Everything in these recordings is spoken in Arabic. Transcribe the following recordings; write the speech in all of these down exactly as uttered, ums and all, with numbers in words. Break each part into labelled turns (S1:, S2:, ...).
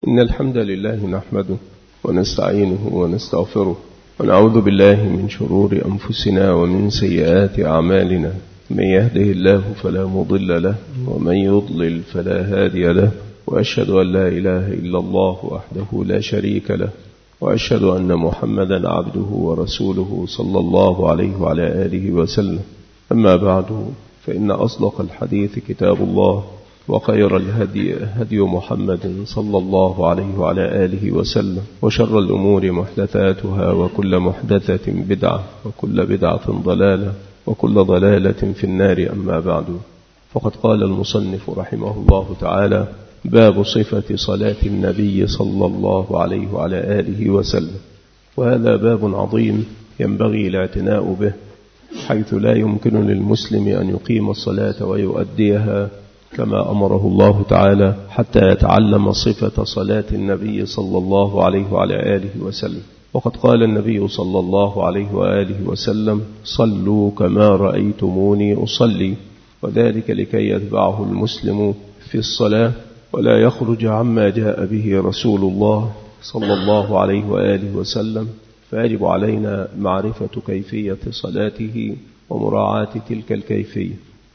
S1: إن الحمد لله نحمده ونستعينه ونستغفره ونعوذ بالله من شرور أنفسنا ومن سيئات أعمالنا. من يهده الله فلا مضل له ومن يضلل فلا هادي له، وأشهد أن لا إله إلا الله وحده لا شريك له، وأشهد أن محمدا عبده ورسوله صلى الله عليه وعلى آله وسلم. أما بعد، فإن أصدق الحديث كتاب الله، وخير الهدي هدي محمد صلى الله عليه وعلى آله وسلم، وشر الأمور محدثاتها، وكل محدثة بدعة، وكل بدعة ضلالة، وكل ضلالة في النار. أما بعد، فقد قال المصنف رحمه الله تعالى: باب صفة صلاة النبي صلى الله عليه وعلى آله وسلم. وهذا باب عظيم ينبغي الاعتناء به، حيث لا يمكن للمسلم أن يقيم الصلاة ويؤديها كما أمره الله تعالى حتى يتعلم صفة صلاة النبي صلى الله عليه وعلى آله وسلم. وقد قال النبي صلى الله عليه وآله وسلم: صلوا كما رأيتموني أصلي، وذلك لكي يتبعه المسلم في الصلاة ولا يخرج عما جاء به رسول الله صلى الله عليه وآله وسلم. فيجب علينا معرفة كيفية صلاته ومراعاة تلك الكيفية.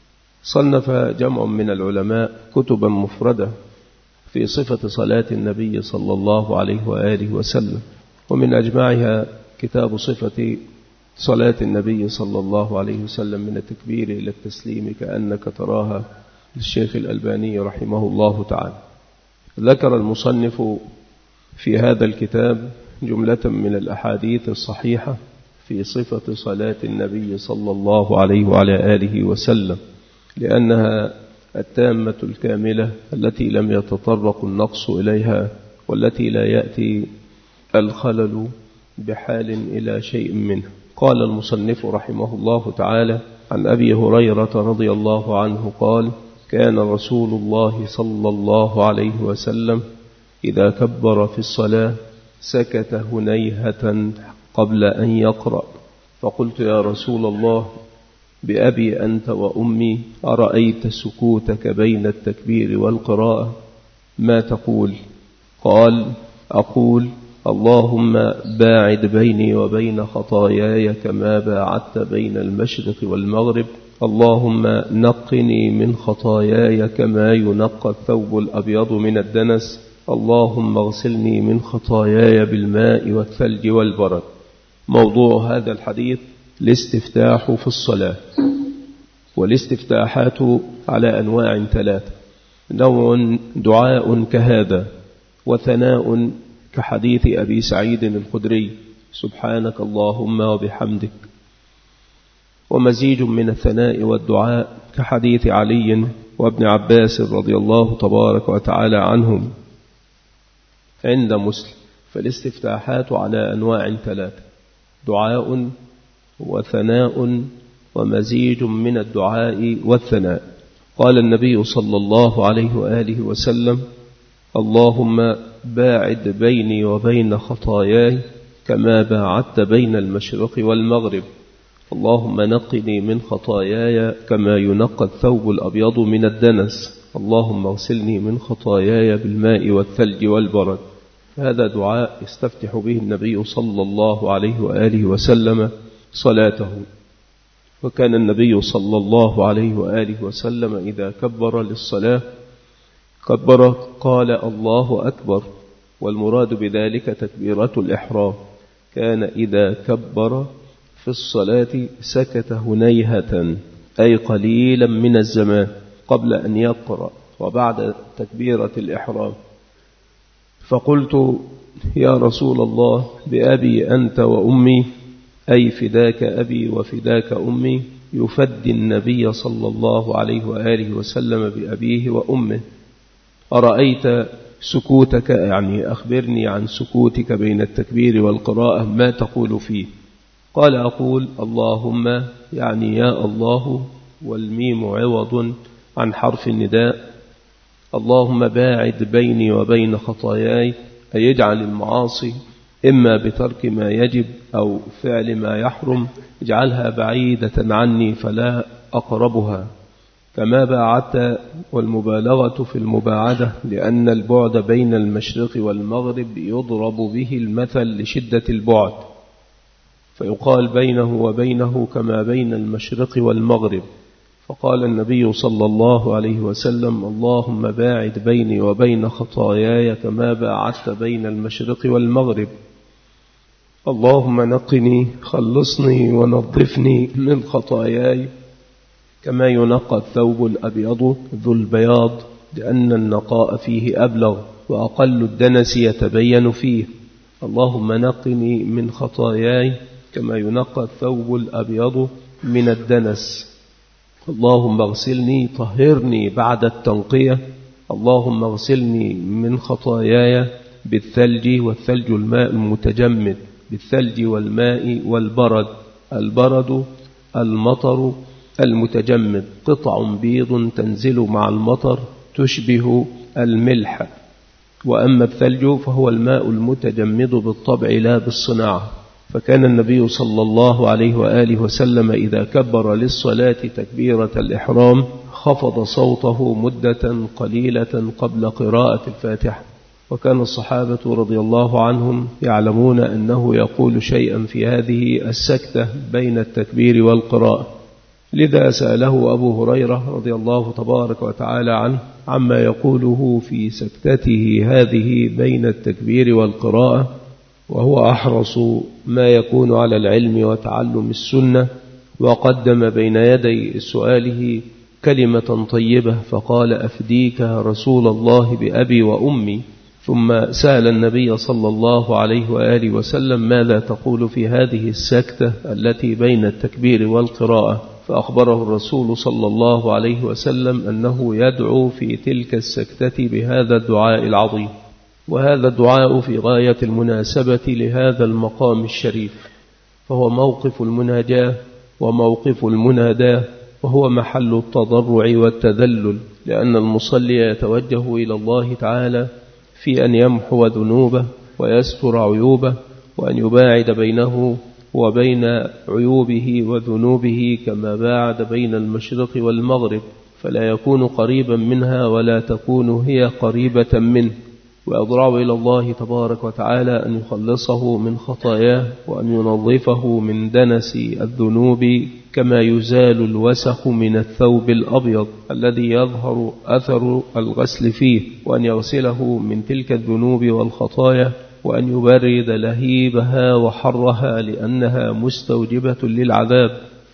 S1: صنف جمع من العلماء كتبا مفردة في صفة صلاة النبي صلى الله عليه وآله وسلم، ومن أجمعها كتاب صفة صلاة النبي صلى الله عليه وسلم من التكبير إلى التسليم كأنك تراها للشيخ الألباني رحمه الله تعالى. ذكر المصنف في هذا الكتاب جملة من الأحاديث الصحيحة في صفة صلاة النبي صلى الله عليه وعلى آله وسلم، لأنها التامة الكاملة التي لم يتطرق النقص إليها، والتي لا يأتي الخلل بحال إلى شيء منه. قال المصنف رحمه الله تعالى: عن أبي هريرة رضي الله عنه قال: كان رسول الله صلى الله عليه وسلم إذا كبر في الصلاة سكت هنيهة قبل أن يقرأ، فقلت: يا رسول الله، بأبي أنت وأمي، أرأيت سكوتك بين التكبير والقراءة ما تقول؟ قال: أقول: اللهم باعد بيني وبين خطاياي كما باعدت بين المشرق والمغرب، اللهم نقني من خطاياي كما ينقى الثوب الأبيض من الدنس، اللهم اغسلني من خطاياي بالماء والثلج والبرد. موضوع هذا الحديث الاستفتاح في الصلاة. والاستفتاحات على أنواع ثلاثة: نوع دعاء كهذا، وثناء كحديث أبي سعيد الخدري: سبحانك اللهم وبحمدك، ومزيج من الثناء والدعاء كحديث علي وابن عباس رضي الله تبارك وتعالى عنهم عند مسلم. فالاستفتاحات على أنواع ثلاثة: دعاء وثناء ومزيج من الدعاء والثناء. قال النبي صلى الله عليه وآله وسلم: اللهم باعد بيني وبين خطاياي كما باعدت بين المشرق والمغرب، اللهم نقني من خطاياي كما ينقى الثوب الأبيض من الدنس، اللهم اغسلني من خطاياي بالماء والثلج والبرد. هذا دعاء يستفتح به النبي صلى الله عليه وآله وسلم صلاته. وكان النبي صلى الله عليه وآله وسلم إذا كبر للصلاة كبر قال: الله أكبر، والمراد بذلك تكبيرة الإحرام. كان إذا كبر في الصلاة سكت هنيهة، أي قليلا من الزمان قبل أن يقرأ وبعد تكبيرة الإحرام. فقلت: يا رسول الله، بأبي أنت وأمي، أي فداك أبي وفداك أمي، يفدي النبي صلى الله عليه وآله وسلم بأبيه وأمه. أرأيت سكوتك، يعني أخبرني عن سكوتك بين التكبير والقراءة ما تقول فيه؟ قال: أقول: اللهم، يعني يا الله، والميم عوض عن حرف النداء، اللهم باعد بيني وبين خطاياي، أي يجعل المعاصي إما بترك ما يجب أو فعل ما يحرم، اجعلها بعيدة عني فلا أقربها. كما باعدت، والمبالغة في المباعدة، لأن البعد بين المشرق والمغرب يضرب به المثل لشدة البعد، فيقال بينه وبينه كما بين المشرق والمغرب. فقال النبي صلى الله عليه وسلم: اللهم باعد بيني وبين خطاياي كما باعدت بين المشرق والمغرب. اللهم نقني، خلصني ونظفني من خطاياي كما ينقى الثوب الأبيض ذو البياض، لأن النقاء فيه أبلغ، وأقل الدنس يتبين فيه. اللهم نقني من خطاياي كما ينقى الثوب الأبيض من الدنس. اللهم اغسلني، طهرني بعد التنقية. اللهم اغسلني من خطاياي بالثلج، والثلج الماء المتجمد، بالثلج والماء والبرد. البرد المطر المتجمد، قطع بيض تنزل مع المطر تشبه الملح. وأما الثلج فهو الماء المتجمد بالطبع لا بالصناعة. فكان النبي صلى الله عليه وآله وسلم إذا كبر للصلاة تكبيرة الإحرام خفض صوته مدة قليلة قبل قراءة الفاتحة، وكان الصحابة رضي الله عنهم يعلمون أنه يقول شيئا في هذه السكتة بين التكبير والقراءة. لذا سأله أبو هريرة رضي الله تبارك وتعالى عنه عما يقوله في سكتته هذه بين التكبير والقراءة، وهو أحرص ما يكون على العلم وتعلم السنة، وقدم بين يدي سؤاله كلمة طيبة، فقال: أفديك رسول الله بأبي وأمي. ثم سأل النبي صلى الله عليه وآله وسلم: ماذا تقول في هذه السكتة التي بين التكبير والقراءة؟ فأخبره الرسول صلى الله عليه وسلم أنه يدعو في تلك السكتة بهذا الدعاء العظيم. وهذا الدعاء في غاية المناسبة لهذا المقام الشريف، فهو موقف المناجاة وموقف المناداة، وهو محل التضرع والتذلل، لأن المصلي يتوجه إلى الله تعالى في أن يمحو ذنوبه ويستر عيوبه، وأن يباعد بينه وبين عيوبه وذنوبه كما باعد بين المشرق والمغرب، فلا يكون قريبا منها ولا تكون هي قريبة منه. ويضرع إلى الله تبارك وتعالى أن يخلصه من خطاياه، وأن ينظفه من دنس الذنوب كما يزال الوسخ من الثوب الأبيض الذي يظهر أثر الغسل فيه، وأن يغسله من تلك الذنوب والخطايا، وأن يبرد لهيبها وحرها لأنها مستوجبة للعذاب.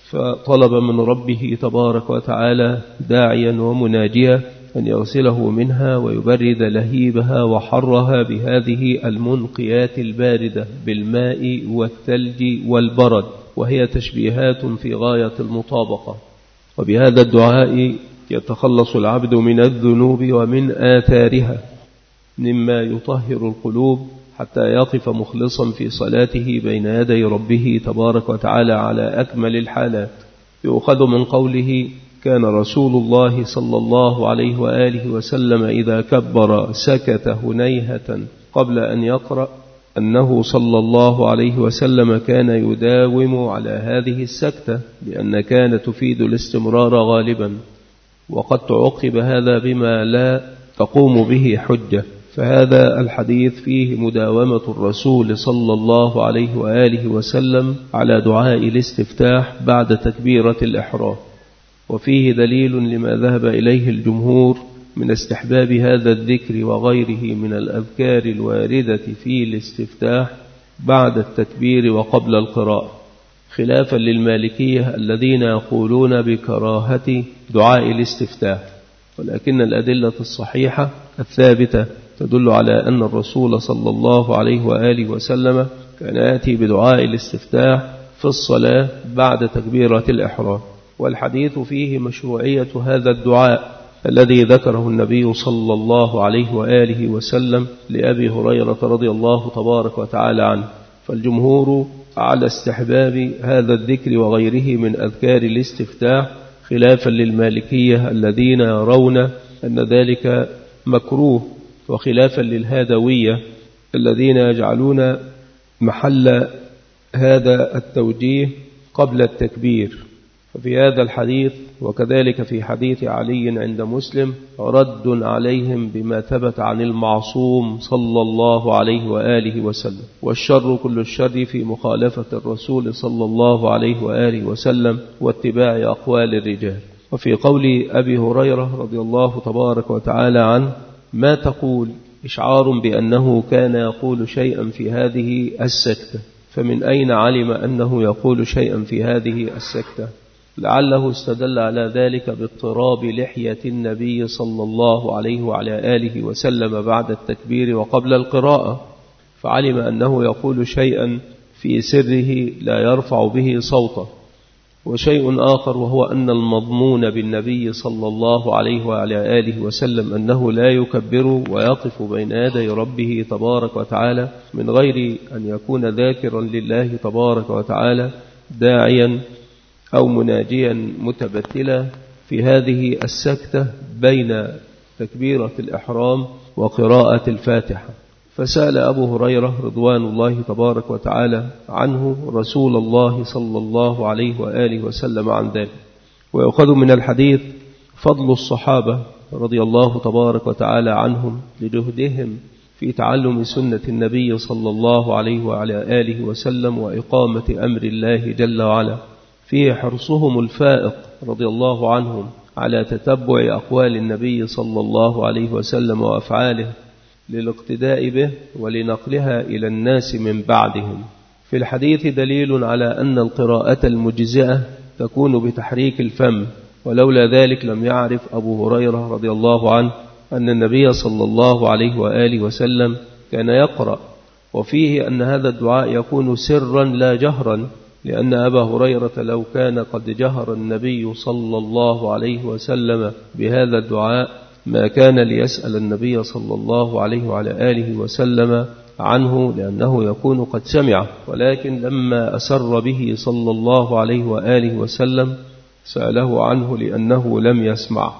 S1: فطلب من ربه تبارك وتعالى داعيا ومناجيا أن يغسله منها ويبرد لهيبها وحرها بهذه المنقيات الباردة بالماء والثلج والبرد، وهي تشبيهات في غاية المطابقة. وبهذا الدعاء يتخلص العبد من الذنوب ومن آثارها، مما يطهر القلوب حتى يقف مخلصا في صلاته بين يدي ربه تبارك وتعالى على أكمل الحالات. يؤخذ من قوله: كان رسول الله صلى الله عليه وآله وسلم إذا كبر سكت هنيهة قبل أن يقرأ، أنه صلى الله عليه وسلم كان يداوم على هذه السكتة، لأن كانت تفيد الاستمرار غالبا. وقد تعقب هذا بما لا تقوم به حجة، فهذا الحديث فيه مداومة الرسول صلى الله عليه وآله وسلم على دعاء الاستفتاح بعد تكبيرة الإحرام، وفيه دليل لما ذهب إليه الجمهور من استحباب هذا الذكر وغيره من الأذكار الواردة في الاستفتاح بعد التكبير وقبل القراءة، خلافا للمالكية الذين يقولون بكراهة دعاء الاستفتاح. ولكن الأدلة الصحيحة الثابتة تدل على أن الرسول صلى الله عليه وآله وسلم كان يأتي بدعاء الاستفتاح في الصلاة بعد تكبيرة الإحرام، والحديث فيه مشروعية هذا الدعاء الذي ذكره النبي صلى الله عليه وآله وسلم لأبي هريرة رضي الله تبارك وتعالى عنه. فالجمهور على استحباب هذا الذكر وغيره من أذكار الاستفتاح، خلافا للمالكية الذين يرون أن ذلك مكروه، وخلافا للهادوية الذين يجعلون محل هذا التوجيه قبل التكبير. ففي هذا الحديث وكذلك في حديث علي عند مسلم رد عليهم بما ثبت عن المعصوم صلى الله عليه وآله وسلم، والشر كل الشر في مخالفة الرسول صلى الله عليه وآله وسلم واتباع أقوال الرجال. وفي قول أبي هريرة رضي الله تبارك وتعالى عنه ما تقول، إشعار بأنه كان يقول شيئا في هذه السكتة، فمن أين علم أنه يقول شيئا في هذه السكتة؟ لعله استدل على ذلك باضطراب لحية النبي صلى الله عليه وعلى آله وسلم بعد التكبير وقبل القراءة، فعلم أنه يقول شيئا في سره لا يرفع به صوته. وشيء آخر وهو أن المضمون بالنبي صلى الله عليه وعلى آله وسلم أنه لا يكبر ويقف بين يدي ربه تبارك وتعالى من غير أن يكون ذاكرا لله تبارك وتعالى داعيا أو مناجيا متبتلا في هذه السكتة بين تكبيرة الإحرام وقراءة الفاتحة. فسأل أبو هريرة رضوان الله تبارك وتعالى عنه رسول الله صلى الله عليه وآله وسلم عن ذلك. ويؤخذ من الحديث فضل الصحابة رضي الله تبارك وتعالى عنهم لجهدهم في تعلم سنة النبي صلى الله عليه وعلى آله وسلم وإقامة أمر الله جل وعلا، في حرصهم الفائق رضي الله عنهم على تتبع أقوال النبي صلى الله عليه وسلم وأفعاله للاقتداء به ولنقلها إلى الناس من بعدهم. في الحديث دليل على أن القراءة المجزئة تكون بتحريك الفم، ولولا ذلك لم يعرف أبو هريرة رضي الله عنه أن النبي صلى الله عليه وآله وسلم كان يقرأ، وفيه أن هذا الدعاء يكون سرا لا جهرا، لأن أبا هريرة لو كان قد جهر النبي صلى الله عليه وسلم بهذا الدعاء ما كان ليسأل النبي صلى الله عليه وعلى آله وسلم عنه، لأنه يكون قد سمع، ولكن لما أسر به صلى الله عليه وآله وسلم سأله عنه لأنه لم يسمع.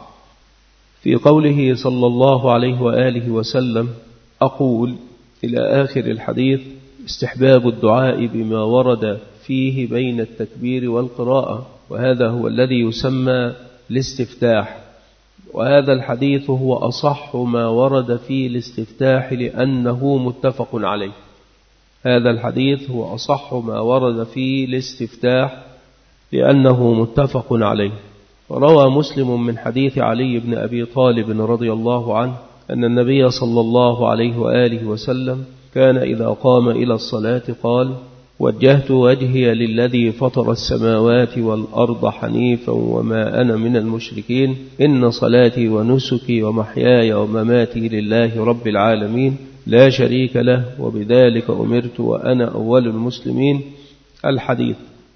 S1: في قوله صلى الله عليه وآله وسلم أقول إلى آخر الحديث استحباب الدعاء بما ورد فيه بين التكبير والقراءة، وهذا هو الذي يسمى الاستفتاح. وهذا الحديث هو أصح ما ورد فيه الاستفتاح لأنه متفق عليه. هذا الحديث هو أصح ما ورد فيه الاستفتاح لأنه متفق عليه. وروى مسلم من حديث علي بن أبي طالب رضي الله عنه أن النبي صلى الله عليه وآله وسلم كان إذا قام إلى الصلاة قال وجهت وجهي للذي فطر السماوات والأرض حنيفا وما أنا من المشركين إن صلاتي ونسكي ومحياي ومماتي لله رب العالمين لا شريك له وبذلك أمرت وأنا أول المسلمين. الحديث.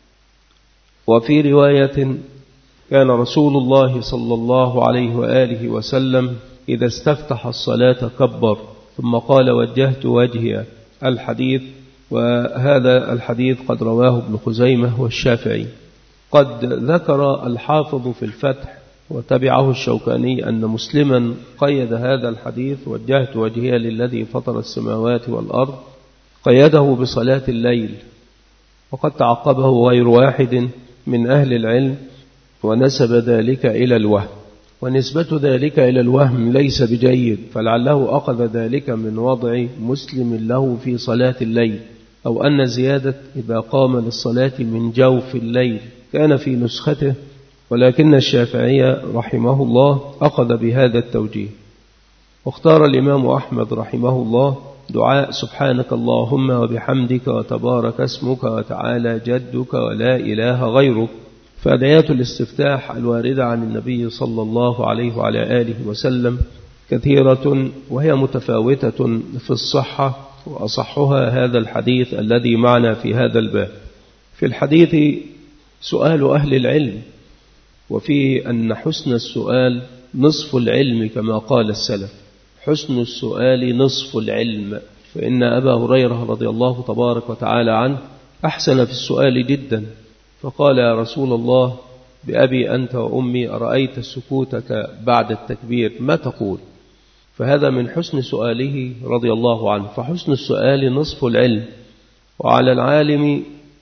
S1: وفي رواية كان رسول الله صلى الله عليه وآله وسلم إذا استفتح الصلاة كبر ثم قال وجهت وجهي. الحديث. وهذا الحديث قد رواه ابن خزيمة والشافعي. قد ذكر الحافظ في الفتح وتبعه الشوكاني أن مسلما قيد هذا الحديث وجهت وجهي للذي فطر السماوات والأرض قيده بصلاة الليل، وقد تعقبه غير واحد من أهل العلم ونسب ذلك إلى الوهم، ونسبة ذلك إلى الوهم ليس بجيد، فلعله أخذ ذلك من وضع مسلم له في صلاة الليل، أو أن زيادة إذا قام للصلاة من جوف الليل كان في نسخته، ولكن الشافعي رحمه الله أخذ بهذا التوجيه. واختار الإمام أحمد رحمه الله دعاء سبحانك اللهم وبحمدك وتبارك اسمك وتعالى جدك ولا إله غيرك. فأدعيات الاستفتاح الواردة عن النبي صلى الله عليه وعلى آله وسلم كثيرة وهي متفاوتة في الصحة، وأصحها هذا الحديث الذي معنا في هذا الباب. في الحديث سؤال أهل العلم، وفيه أن حسن السؤال نصف العلم كما قال السلف، حسن السؤال نصف العلم. فإن أبا هريرة رضي الله تبارك وتعالى عنه أحسن في السؤال جدا، فقال يا رسول الله بأبي أنت وأمي أرأيت سكوتك بعد التكبير ما تقول؟ فهذا من حسن سؤاله رضي الله عنه. فحسن السؤال نصف العلم، وعلى العالم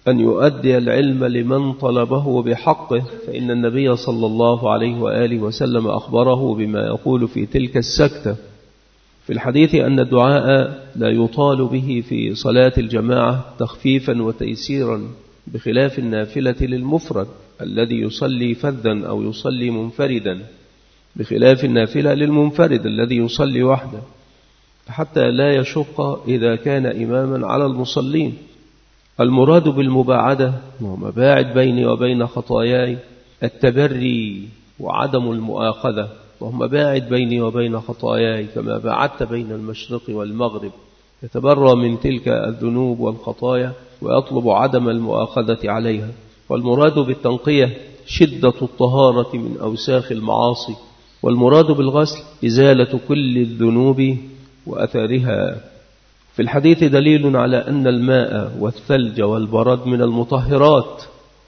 S1: أن يؤدي العلم لمن طلبه بحقه، فإن النبي صلى الله عليه وآله وسلم أخبره بما يقول في تلك السكتة في الحديث أن الدعاء لا يطال به في صلاة الجماعة تخفيفا وتيسيرا، بخلاف النافلة للمفرد الذي يصلي فذا أو يصلي منفردا، بخلاف النافلة للمنفرد الذي يصلي وحده، حتى لا يشق إذا كان إماما على المصلين. المراد بالمباعدة ومباعد بيني وبين خطاياي التبري وعدم المؤاخذة، اللهم باعد بيني وبين خطاياي كما باعدت بين المشرق والمغرب، يتبرى من تلك الذنوب والخطايا ويطلب عدم المؤاخذة عليها. والمراد بالتنقية شدة الطهارة من أوساخ المعاصي، والمراد بالغسل إزالة كل الذنوب وأثارها. في الحديث دليل على أن الماء والثلج والبرد من المطهرات،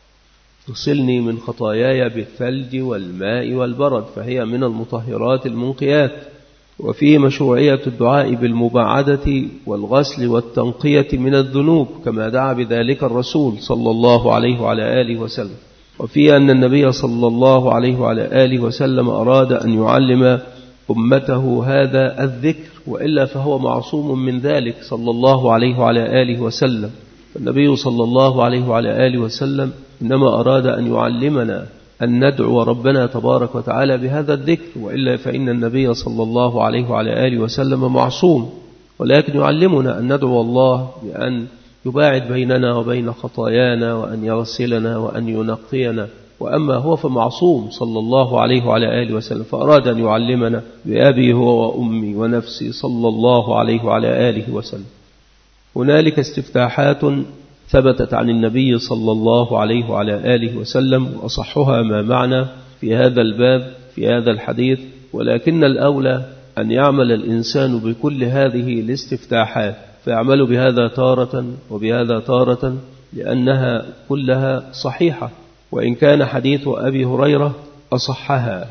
S1: اغسلني من خطاياي بالثلج والماء والبرد، فهي من المطهرات المنقيات. وفيه مشروعية الدعاء بالمباعدة والغسل والتنقية من الذنوب كما دعا بذلك الرسول صلى الله عليه وعلى آله وسلم. وفيه أن النبي صلى الله عليه وعلى آله وسلم أراد أن يعلم أمته هذا الذكر، وإلا فهو معصوم من ذلك صلى الله عليه وعلى آله وسلم. النبي صلى الله عليه وعلى آله وسلم إنما أراد أن يعلمنا أن ندعو ربنا تبارك وتعالى بهذا الذكر، وإلا فإن النبي صلى الله عليه وعلى آله وسلم معصوم، ولكن يعلمنا أن ندعو الله بأن يباعد بيننا وبين خطايانا وأن يغسلنا وأن ينقينا. وأما هو فمعصوم صلى الله عليه وعلى آله وسلم، فأراد أن يعلمنا بأبي هو وأمي ونفسي صلى الله عليه وعلى آله وسلم. هنالك استفتاحات ثبتت عن النبي صلى الله عليه وعلى آله وسلم، وأصحها ما معنا في هذا الباب في هذا الحديث، ولكن الأولى أن يعمل الإنسان بكل هذه الاستفتاحات، فيعمل بهذا تارة وبهذا تارة، لأنها كلها صحيحة، وإن كان حديث أبي هريرة أصحها،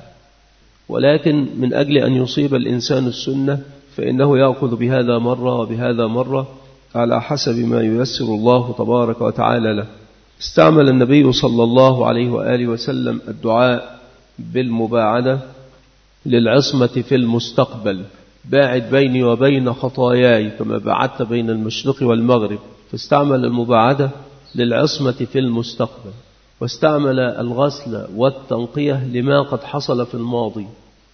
S1: ولكن من أجل أن يصيب الإنسان السنة فإنه يأخذ بهذا مرة وبهذا مرة على حسب ما ييسر الله تبارك وتعالى له. استعمل النبي صلى الله عليه وآله وسلم الدعاء بالمباعدة للعصمة في المستقبل، باعد بيني وبين خطاياي كما باعدت بين المشرق والمغرب، فاستعمل المباعدة للعصمة في المستقبل، واستعمل الغسل والتنقية لما قد حصل في الماضي.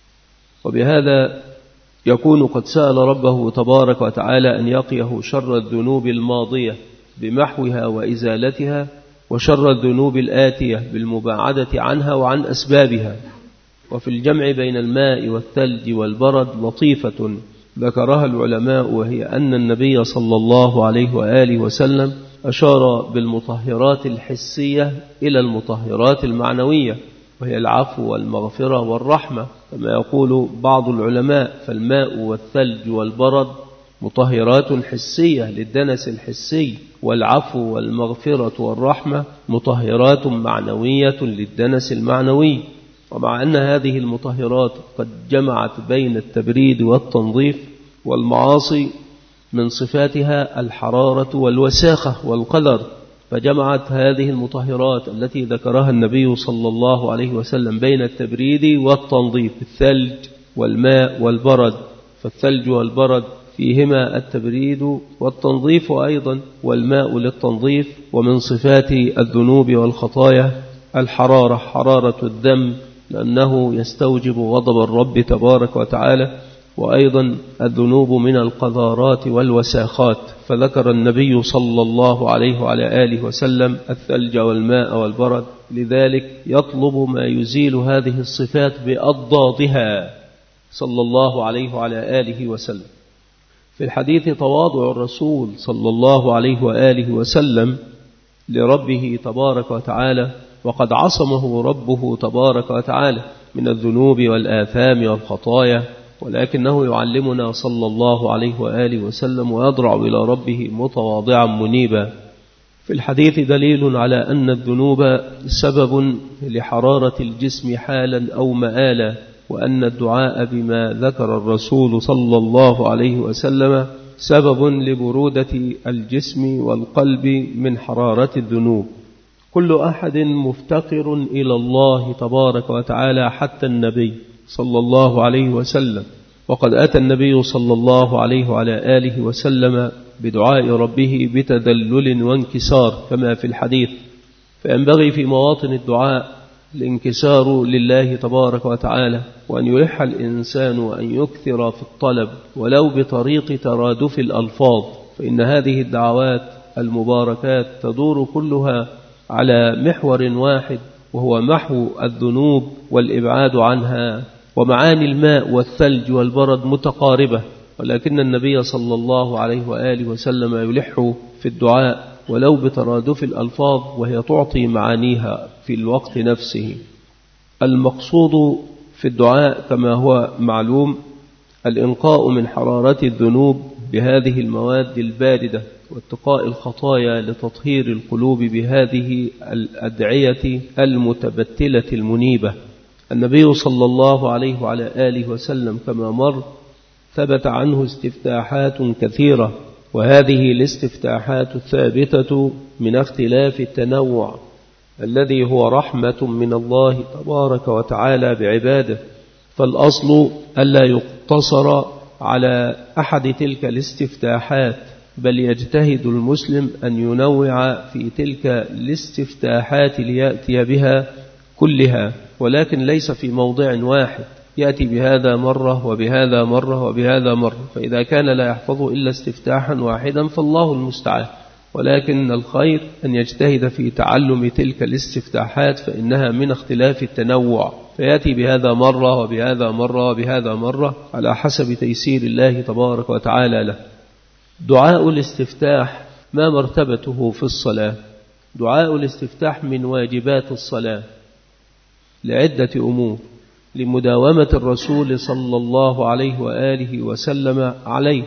S1: وبهذا يكون قد سأل ربه تبارك وتعالى أن يقيه شر الذنوب الماضية بمحوها وإزالتها، وشر الذنوب الآتية بالمباعدة عنها وعن أسبابها. وفي الجمع بين الماء والثلج والبرد لطيفة ذكرها العلماء، وهي أن النبي صلى الله عليه وآله وسلم أشار بالمطهرات الحسية إلى المطهرات المعنوية، وهي العفو والمغفرة والرحمة، كما يقول بعض العلماء. فالماء والثلج والبرد مطهرات حسية للدنس الحسي، والعفو والمغفرة والرحمة مطهرات معنوية للدنس المعنوي. ومع أن هذه المطهرات قد جمعت بين التبريد والتنظيف، والمعاصي من صفاتها الحرارة والوساخة والقدر، فجمعت هذه المطهرات التي ذكرها النبي صلى الله عليه وسلم بين التبريد والتنظيف، الثلج والماء والبرد. فالثلج والبرد فيهما التبريد والتنظيف أيضا، والماء للتنظيف. ومن صفات الذنوب والخطايا الحرارة، حرارة الذنب لأنه يستوجب غضب الرب تبارك وتعالى، وأيضا الذنوب من القذارات والوساخات، فذكر النبي صلى الله عليه وعلى آله وسلم الثلج والماء والبرد، لذلك يطلب ما يزيل هذه الصفات بأضدادها صلى الله عليه وعلى آله وسلم. في الحديث تواضع الرسول صلى الله عليه وآله وسلم لربه تبارك وتعالى، وقد عصمه ربه تبارك وتعالى من الذنوب والآثام والخطايا، ولكنه يعلمنا صلى الله عليه وآله وسلم ويضرع إلى ربه متواضعا منيبا. في الحديث دليل على أن الذنوب سبب لحرارة الجسم حالا أو مآلا، وأن الدعاء بما ذكر الرسول صلى الله عليه وسلم سبب لبرودة الجسم والقلب من حرارة الذنوب. كل أحد مفتقر إلى الله تبارك وتعالى حتى النبي صلى الله عليه وسلم، وقد أتى النبي صلى الله عليه وعلى آله وسلم بدعاء ربه بتذلل وانكسار كما في الحديث، فينبغي في مواطن الدعاء الانكسار لله تبارك وتعالى، وأن يلح الإنسان وأن يكثر في الطلب ولو بطريق ترادف الألفاظ، فإن هذه الدعوات المباركات تدور كلها على محور واحد، وهو محو الذنوب والإبعاد عنها. ومعاني الماء والثلج والبرد متقاربة، ولكن النبي صلى الله عليه وآله وسلم يلح في الدعاء ولو بترادف الألفاظ، وهي تعطي معانيها في الوقت نفسه. المقصود في الدعاء كما هو معلوم الإنقاء من حرارة الذنوب بهذه المواد الباردة، واتقاء الخطايا لتطهير القلوب بهذه الأدعية المتبتلة المنيبة. النبي صلى الله عليه وعلى آله وسلم كما مر ثبت عنه استفتاحات كثيرة، وهذه الاستفتاحات الثابتة من اختلاف التنوع الذي هو رحمة من الله تبارك وتعالى بعباده، فالأصل ألا يقتصر على أحد تلك الاستفتاحات، بل يجتهد المسلم أن ينوع في تلك الاستفتاحات ليأتي بها كلها، ولكن ليس في موضع واحد، يأتي بهذا مرة وبهذا مرة وبهذا مرة، فإذا كان لا يحفظ إلا استفتاحا واحدا فالله المستعان، ولكن الخير أن يجتهد في تعلم تلك الاستفتاحات، فإنها من اختلاف التنوع، فيأتي بهذا مرة وبهذا مرة وبهذا مرة على حسب تيسير الله تبارك وتعالى له. دعاء الاستفتاح ما مرتبته في الصلاة؟ دعاء الاستفتاح من واجبات الصلاة لعدة أمور: لمداومة الرسول صلى الله عليه وآله وسلم عليه،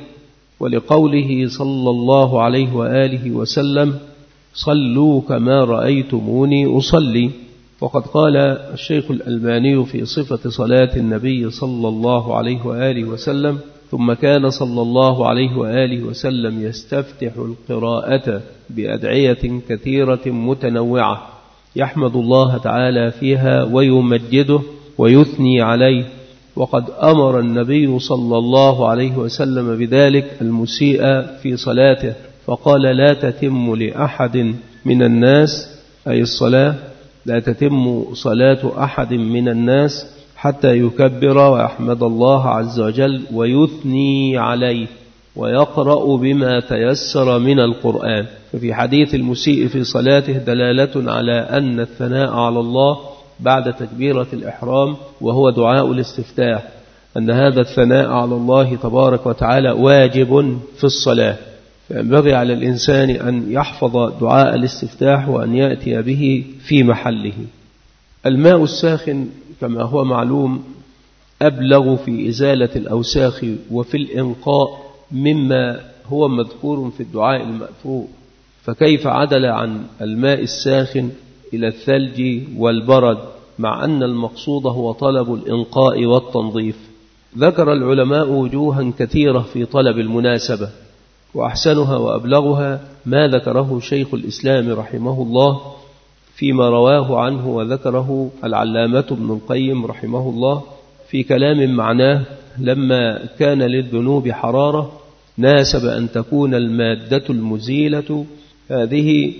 S1: ولقوله صلى الله عليه وآله وسلم: صلوا كما رأيتموني أصلي. وقد قال الشيخ الألباني في صفة صلاة النبي صلى الله عليه وآله وسلم: ثم كان صلى الله عليه وآله وسلم يستفتح القراءة بأدعية كثيرة متنوعة يحمد الله تعالى فيها ويمجده ويثني عليه، وقد أمر النبي صلى الله عليه وسلم بذلك المسيء في صلاته، فقال: لا تتم لأحد من الناس، أي الصلاة لا تتم صلاة أحد من الناس حتى يكبر ويحمد الله عز وجل ويثني عليه ويقرأ بما تيسر من القرآن. ففي حديث المسيء في صلاته دلالة على أن الثناء على الله بعد تكبيرة الإحرام وهو دعاء الاستفتاح، أن هذا الثناء على الله تبارك وتعالى واجب في الصلاة، فينبغي على الإنسان أن يحفظ دعاء الاستفتاح وأن يأتي به في محله. الماء الساخن كما هو معلوم أبلغ في إزالة الأوساخ وفي الإنقاء مما هو مذكور في الدعاء المأثور، فكيف عدل عن الماء الساخن إلى الثلج والبرد مع أن المقصود هو طلب الإنقاء والتنظيف؟ ذكر العلماء وجوها كثيرة في طلب المناسبة، وأحسنها وأبلغها ما ذكره شيخ الإسلام رحمه الله فيما رواه عنه وذكره العلامة ابن القيم رحمه الله في كلام معناه: لما كان للذنوب حرارة ناسب أن تكون المادة المزيلة هذه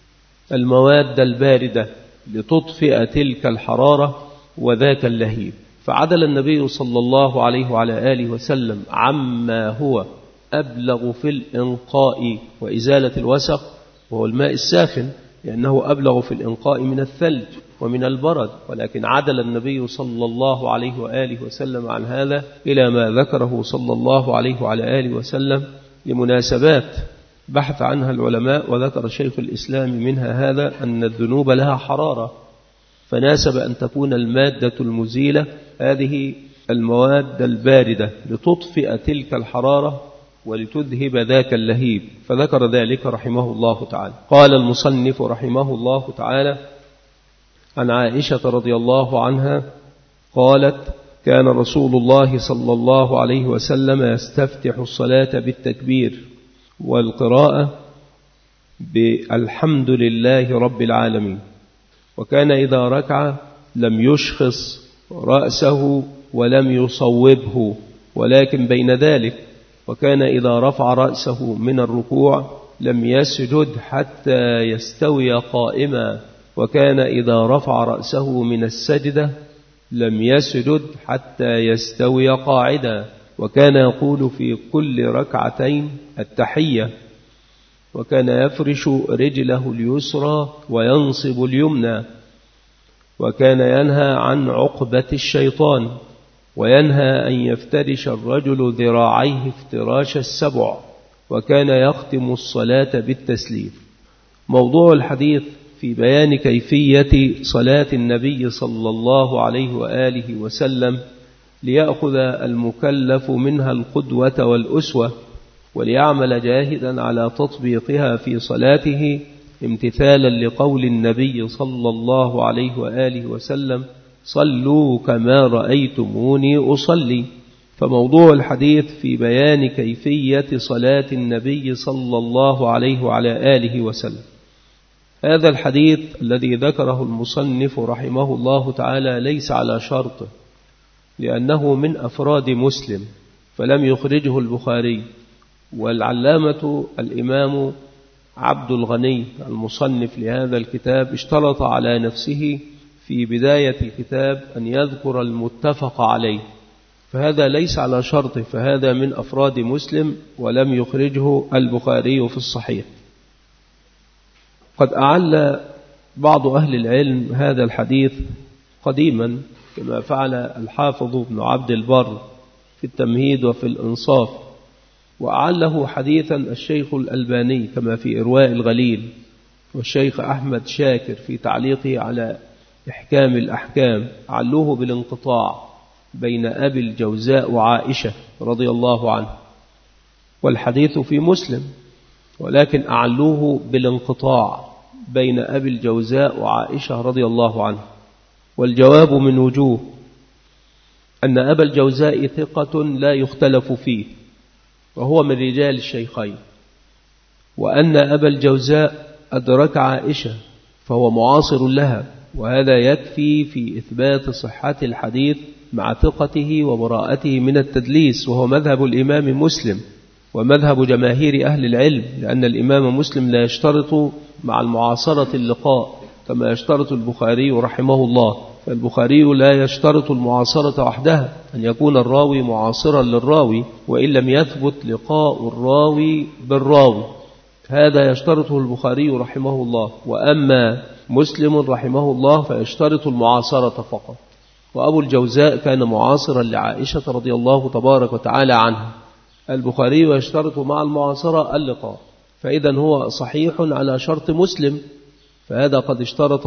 S1: المواد الباردة لتطفئ تلك الحرارة وذاك اللهيب، فعدل النبي صلى الله عليه وعلى آله وسلم عما هو أبلغ في الإنقاء وإزالة الوسخ وهو الماء الساخن، لأنه أبلغ في الإنقاء من الثلج ومن البرد، ولكن عدل النبي صلى الله عليه وآله وسلم عن هذا إلى ما ذكره صلى الله عليه وعلى آله وسلم لمناسبات بحث عنها العلماء، وذكر شيخ الإسلام منها هذا أن الذنوب لها حرارة، فناسب أن تكون المادة المزيلة هذه المواد الباردة لتطفئ تلك الحرارة ولتذهب ذاك اللهيب، فذكر ذلك رحمه الله تعالى. قال المصنف رحمه الله تعالى: عن عائشة رضي الله عنها قالت: كان رسول الله صلى الله عليه وسلم يستفتح الصلاة بالتكبير والقراءة بالحمد لله رب العالمين، وكان إذا ركع لم يشخص رأسه ولم يصوبه ولكن بين ذلك، وكان إذا رفع رأسه من الركوع لم يسجد حتى يستوي قائما، وكان إذا رفع رأسه من السجدة لم يسجد حتى يستوي قاعدا، وكان يقول في كل ركعتين التحية، وكان يفرش رجله اليسرى وينصب اليمنى، وكان ينهى عن عقبة الشيطان، وينهى أن يفترش الرجل ذراعيه افتراش السبع، وكان يختم الصلاة بالتسليم. موضوع الحديث في بيان كيفية صلاة النبي صلى الله عليه وآله وسلم ليأخذ المكلف منها القدوة والأسوة، وليعمل جاهدا على تطبيقها في صلاته امتثالا لقول النبي صلى الله عليه وآله وسلم: صلوا كما رأيتموني أصلي. فموضوع الحديث في بيان كيفية صلاة النبي صلى الله عليه وعلى آله وسلم. هذا الحديث الذي ذكره المصنف رحمه الله تعالى ليس على شرط، لأنه من أفراد مسلم فلم يخرجه البخاري، والعلامة الإمام عبد الغني المصنف لهذا الكتاب اشترط على نفسه في بداية الكتاب أن يذكر المتفق عليه، فهذا ليس على شرط، فهذا من أفراد مسلم ولم يخرجه البخاري في الصحيح. قد أعل بعض أهل العلم هذا الحديث قديما كما فعل الحافظ ابن عبد البر في التمهيد وفي الإنصاف، وأعله حديثا الشيخ الألباني كما في إرواء الغليل، والشيخ أحمد شاكر في تعليقه على إحكام الأحكام علوه بالانقطاع بين أبي الجوزاء وعائشة رضي الله عنه، والحديث في مسلم، ولكن أعلوه بالانقطاع بين أبي الجوزاء وعائشة رضي الله عنه. والجواب من وجوه: أن أبا الجوزاء ثقة لا يختلف فيه وهو من رجال الشيخين، وأن أبا الجوزاء أدرك عائشة فهو معاصر لها، وهذا يكفي في إثبات صحة الحديث مع ثقته وبراءته من التدليس، وهو مذهب الإمام مسلم ومذهب جماهير أهل العلم، لأن الإمام مسلم لا يشترط مع المعاصرة اللقاء كما يشترط البخاري رحمه الله، فالبخاري لا يشترط المعاصرة وحدها، أن يكون الراوي معاصرا للراوي وإن لم يثبت لقاء الراوي بالراوي، هذا يشترطه البخاري رحمه الله. وأما مسلم رحمه الله فيشترط المعاصرة فقط. وأبو الجوزاء كان معاصرا لعائشة رضي الله تبارك وتعالى عنها، البخاري يشترط مع المعاصرة اللقاء، فإذا هو صحيح على شرط مسلم، فهذا قد اشترط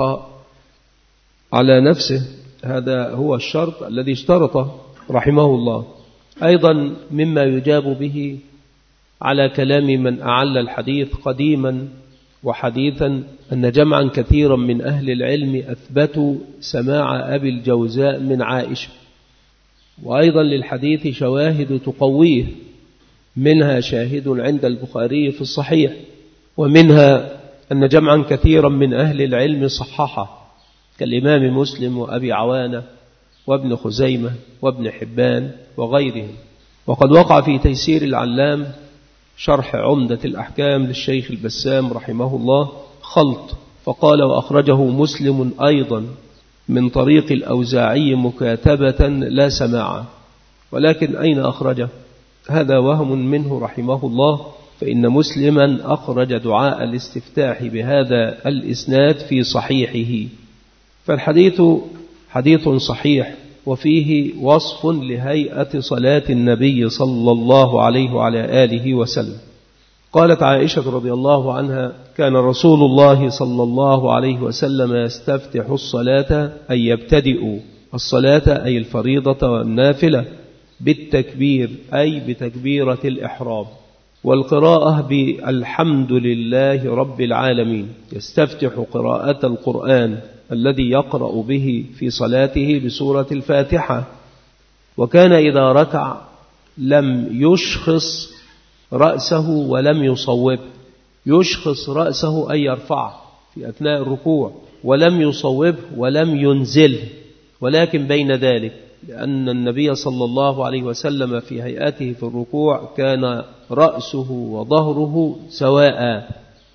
S1: على نفسه، هذا هو الشرط الذي اشترطه رحمه الله. أيضا مما يجاب به على كلام من أعل الحديث قديما وحديثا أن جمعا كثيرا من أهل العلم أثبتوا سماع أبي الجوزاء من عائشة، وأيضا للحديث شواهد تقويه، منها شاهد عند البخاري في الصحيح، ومنها أن جمعا كثيرا من أهل العلم صححه كالإمام مسلم وأبي عوانة وابن خزيمة وابن حبان وغيرهم. وقد وقع في تيسير العلام شرح عمدة الأحكام للشيخ البسام رحمه الله خلط، فقال: وأخرجه مسلم أيضا من طريق الأوزاعي مكاتبة لا سماعا. ولكن أين أخرجه؟ هذا وهم منه رحمه الله، فإن مسلما أخرج دعاء الاستفتاح بهذا الإسناد في صحيحه. فالحديث حديث صحيح وفيه وصف لهيئة صلاة النبي صلى الله عليه وعلى آله وسلم. قالت عائشة رضي الله عنها: كان رسول الله صلى الله عليه وسلم يستفتح الصلاة أي يبتدئ الصلاة أي الفريضة والنافلة بالتكبير أي بتكبيرة الإحرام، والقراءة بالحمد لله رب العالمين. يستفتح قراءة القرآن الذي يقرأ به في صلاته بسورة الفاتحة،
S2: وكان إذا ركع لم يشخص رأسه ولم يصوب. يشخص رأسه أي يرفعه في أثناء الركوع، ولم يصوبه ولم ينزله، ولكن بين ذلك، لأن النبي صلى الله عليه وسلم في هيئته في الركوع كان رأسه وظهره سواء.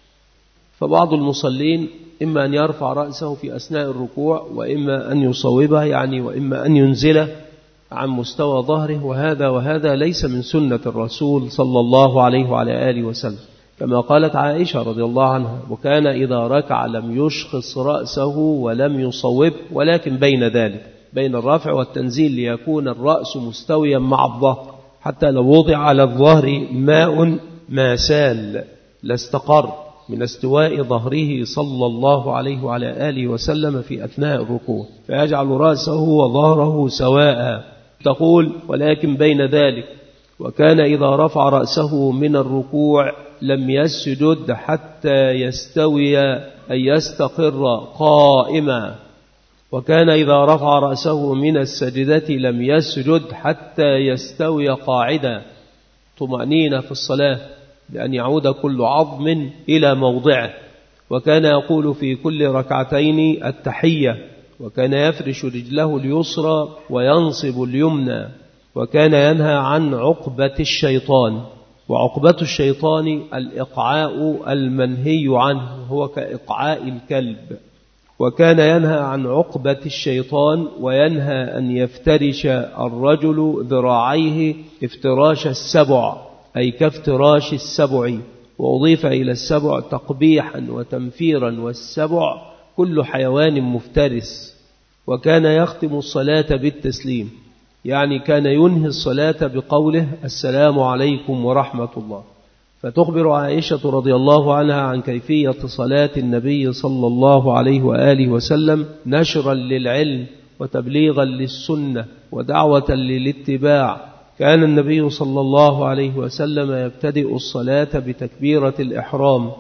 S2: فبعض المصلين إما أن يرفع رأسه في أثناء الركوع، وإما أن يصوبه يعني وإما أن ينزله عن مستوى ظهره، وهذا وهذا ليس من سنة الرسول صلى الله عليه وعلى آله وسلم، كما قالت عائشة رضي الله عنها: وكان إذا ركع لم يشخص رأسه ولم يصوب، ولكن بين ذلك، بين الرفع والتنزيل، ليكون الرأس مستويا مع الظهر، حتى لو وضع على الظهر ماء ما سال لاستقر من استواء ظهره صلى الله عليه وعلى آله وسلم في أثناء الركوع، فيجعل رأسه وظهره سواء. تقول: ولكن بين ذلك، وكان إذا رفع رأسه من الركوع لم يسجد حتى يستوي أي يستقر قائما، وكان إذا رفع رأسه من السجدة لم يسجد حتى يستوي قاعدا، طمأنينة في الصلاة بأن يعود كل عظم إلى موضعه. وكان يقول في كل ركعتين التحية، وكان يفرش رجله اليسرى وينصب اليمنى، وكان ينهى عن عقبة الشيطان. وعقبة الشيطان الإقعاء المنهي عنه، هو كإقعاء الكلب. وكان ينهى عن عقبة الشيطان، وينهى أن يفترش الرجل ذراعيه افتراش السبع، أي كافتراش السبع، وأضيف إلى السبع تقبيحا وتنفيرا، والسبع كل حيوان مفترس. وكان يختم الصلاة بالتسليم، يعني كان ينهي الصلاة بقوله: السلام عليكم ورحمة الله. فتخبر عائشة رضي الله عنها عن كيفية صلاة النبي صلى الله عليه وآله وسلم، نشرا للعلم وتبليغا للسنة ودعوة للاتباع. كان النبي صلى الله عليه وسلم يبتدئ الصلاة بتكبيرة الإحرام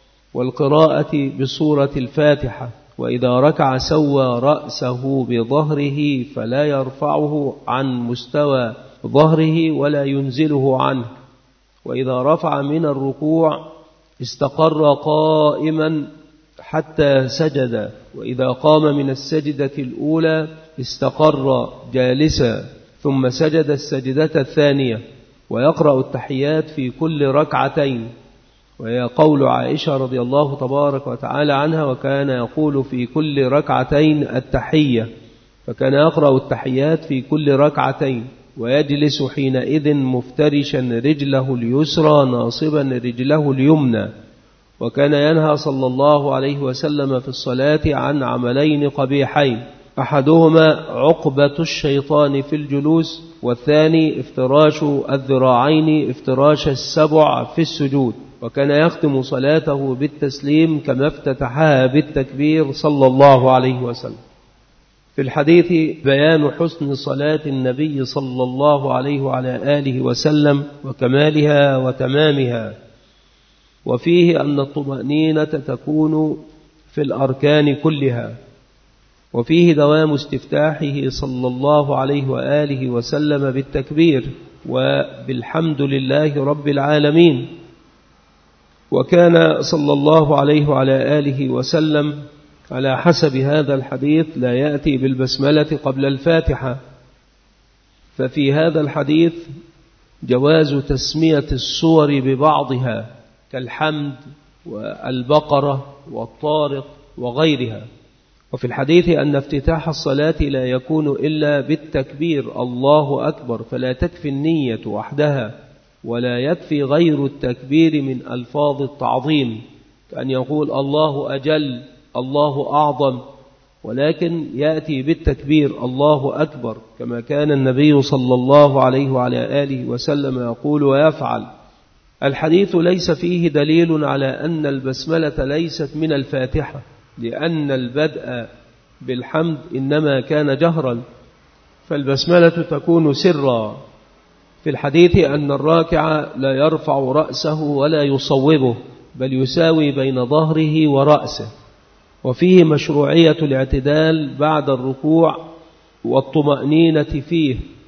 S2: والقراءة بسورة الفاتحة، وإذا ركع سوى رأسه بظهره فلا يرفعه عن مستوى ظهره ولا ينزله عنه، وإذا رفع من الركوع استقر قائما حتى سجد، وإذا قام من السجدة الأولى استقر جالسا ثم سجد السجدة الثانية، ويقرأ التحيات في كل ركعتين، وهي قول عائشة رضي الله تبارك وتعالى عنها: وكان يقول في كل ركعتين التحية، فكان يقرأ التحيات في كل ركعتين، ويجلس حينئذ مفترشا رجله اليسرى ناصبا رجله اليمنى. وكان ينهى صلى الله عليه وسلم في الصلاة عن عملين قبيحين: أحدهما عقبة الشيطان في الجلوس، والثاني افتراش الذراعين افتراش السبع في السجود. وكان يختم صلاته بالتسليم كما افتتحها بالتكبير صلى الله عليه وسلم. في الحديث بيان حسن صلاة النبي صلى الله عليه وعلى آله وسلم وكمالها وتمامها، وفيه أن الطمأنينة تكون في الأركان كلها، وفيه دوام استفتاحه صلى الله عليه وآله وسلم بالتكبير وبالحمد لله رب العالمين. وكان صلى الله عليه وعلى آله وسلم على حسب هذا الحديث لا يأتي بالبسملة قبل الفاتحة، ففي هذا الحديث جواز تسمية السور ببعضها كالحمد والبقرة والطارق وغيرها. وفي الحديث أن افتتاح الصلاة لا يكون إلا بالتكبير الله أكبر، فلا تكفي النية وحدها، ولا يكفي غير التكبير من ألفاظ التعظيم، كأن يقول الله أجل الله أعظم، ولكن يأتي بالتكبير الله أكبر، كما كان النبي صلى الله عليه وعلى آله وسلم يقول ويفعل. الحديث ليس فيه دليل على أن البسملة ليست من الفاتحة، لأن البدء بالحمد إنما كان جهرا، فالبسملة تكون سرا. في الحديث أن الراكع لا يرفع رأسه ولا يصوبه، بل يساوي بين ظهره ورأسه. وفيه مشروعية الاعتدال بعد الركوع والطمأنينة فيه،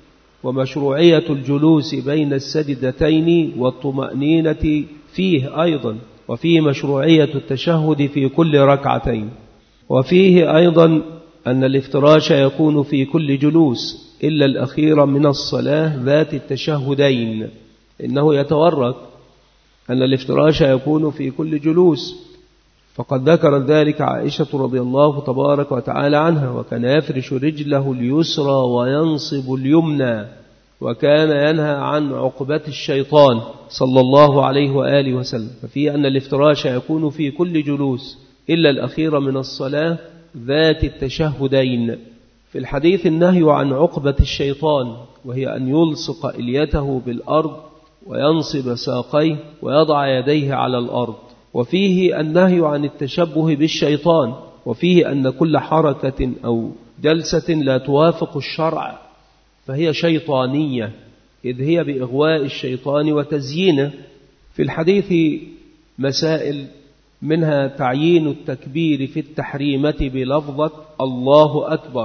S2: ومشروعية الجلوس بين السجدتين والطمأنينة فيه أيضا، وفيه مشروعية التشهد في كل ركعتين، وفيه أيضا أن الافتراش يكون في كل جلوس إلا الأخير من الصلاة ذات التشهدين، إنه يتورك أن الافتراش يكون في كل جلوس، فقد ذكرت ذلك عائشة رضي الله تبارك وتعالى عنها، وكان يفرش رجله اليسرى وينصب اليمنى، وكان ينهى عن عقبة الشيطان صلى الله عليه وآله وسلم. ففي أن الافتراش يكون في كل جلوس إلا الأخير من الصلاة ذات التشهدين. في الحديث النهي عن عقبة الشيطان، وهي أن يلصق إليته بالأرض وينصب ساقيه ويضع يديه على الأرض. وفيه النهي عن التشبه بالشيطان، وفيه أن كل حركة أو جلسة لا توافق الشرع فهي شيطانية، إذ هي بإغواء الشيطان وتزيينه. في الحديث مسائل، منها تعيين التكبير في التحريمة بلفظة الله أكبر،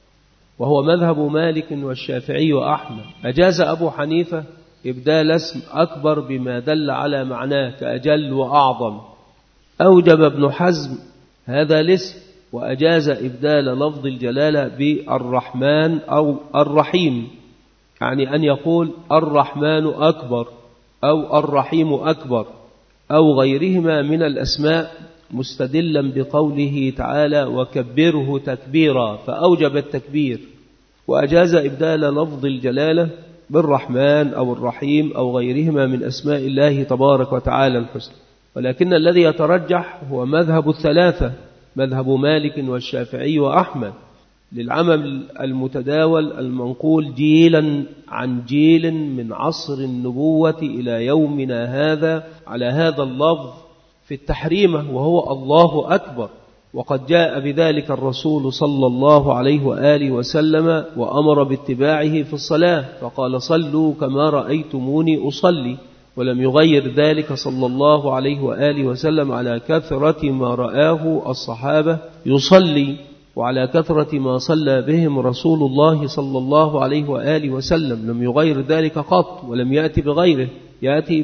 S2: وهو مذهب مالك والشافعي وأحمد. أجاز أبو حنيفة إبدال اسم أكبر بما دل على معناه كأجل وأعظم. أوجب ابن حزم هذا الاسم، وأجاز إبدال لفظ الجلالة بالرحمن أو الرحيم، يعني أن يقول الرحمن أكبر أو الرحيم أكبر أو غيرهما من الأسماء، مستدلا بقوله تعالى وكبره تكبيرا، فأوجب التكبير. وأجاز إبدال لفظ الجلالة بالرحمن أو الرحيم أو غيرهما من أسماء الله تبارك وتعالى الحسنى. ولكن الذي يترجح هو مذهب الثلاثة، مذهب مالك والشافعي وأحمد، للعمل المتداول المنقول جيلا عن جيل من عصر النبوة إلى يومنا هذا على هذا اللفظ في التحريمة، وهو الله أكبر. وقد جاء بذلك الرسول صلى الله عليه وآله وسلم وأمر باتباعه في الصلاة، فقال صلوا كما رأيتموني أصلي، ولم يغير ذلك صلى الله عليه وآله وسلم على كثرة ما رآه الصحابة يصلي، وعلى كثرة ما صلى بهم رسول الله صلى الله عليه وآله وسلم، لم يغير ذلك قط، ولم يأتي بغيره، يأتي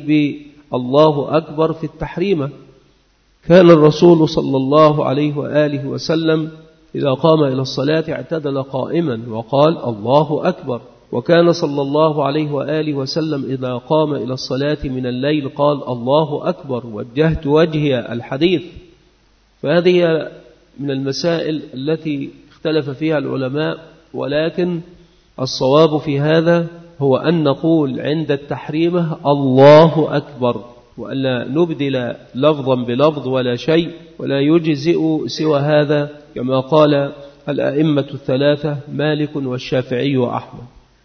S2: بالله أكبر في التحريمة. كان الرسول صلى الله عليه وآله وسلم إذا قام إلى الصلاة اعتدل قائما وقال الله أكبر، وكان صلى الله عليه وآله وسلم إذا قام إلى الصلاة من الليل قال الله أكبر وجهت وجهي الحديث. فهذه من المسائل التي اختلف فيها العلماء، ولكن الصواب في هذا هو أن نقول عند التحريمة الله أكبر، وألا نبدل لفظا بلفظ ولا شيء، ولا يجزئ سوى هذا كما قال الأئمة الثلاثة مالك والشافعي وأحمد.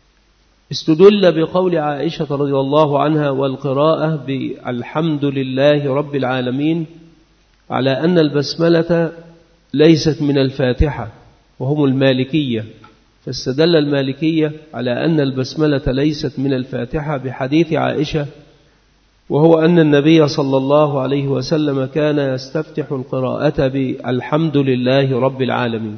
S2: استدل بقول عائشة رضي الله عنها والقراءة بالحمد لله رب العالمين على أن البسملة ليست من الفاتحة، وهم المالكية، فاستدل المالكية على أن البسملة ليست من الفاتحة بحديث عائشة، وهو أن النبي صلى الله عليه وسلم كان يستفتح القراءة بالحمد لله رب العالمين.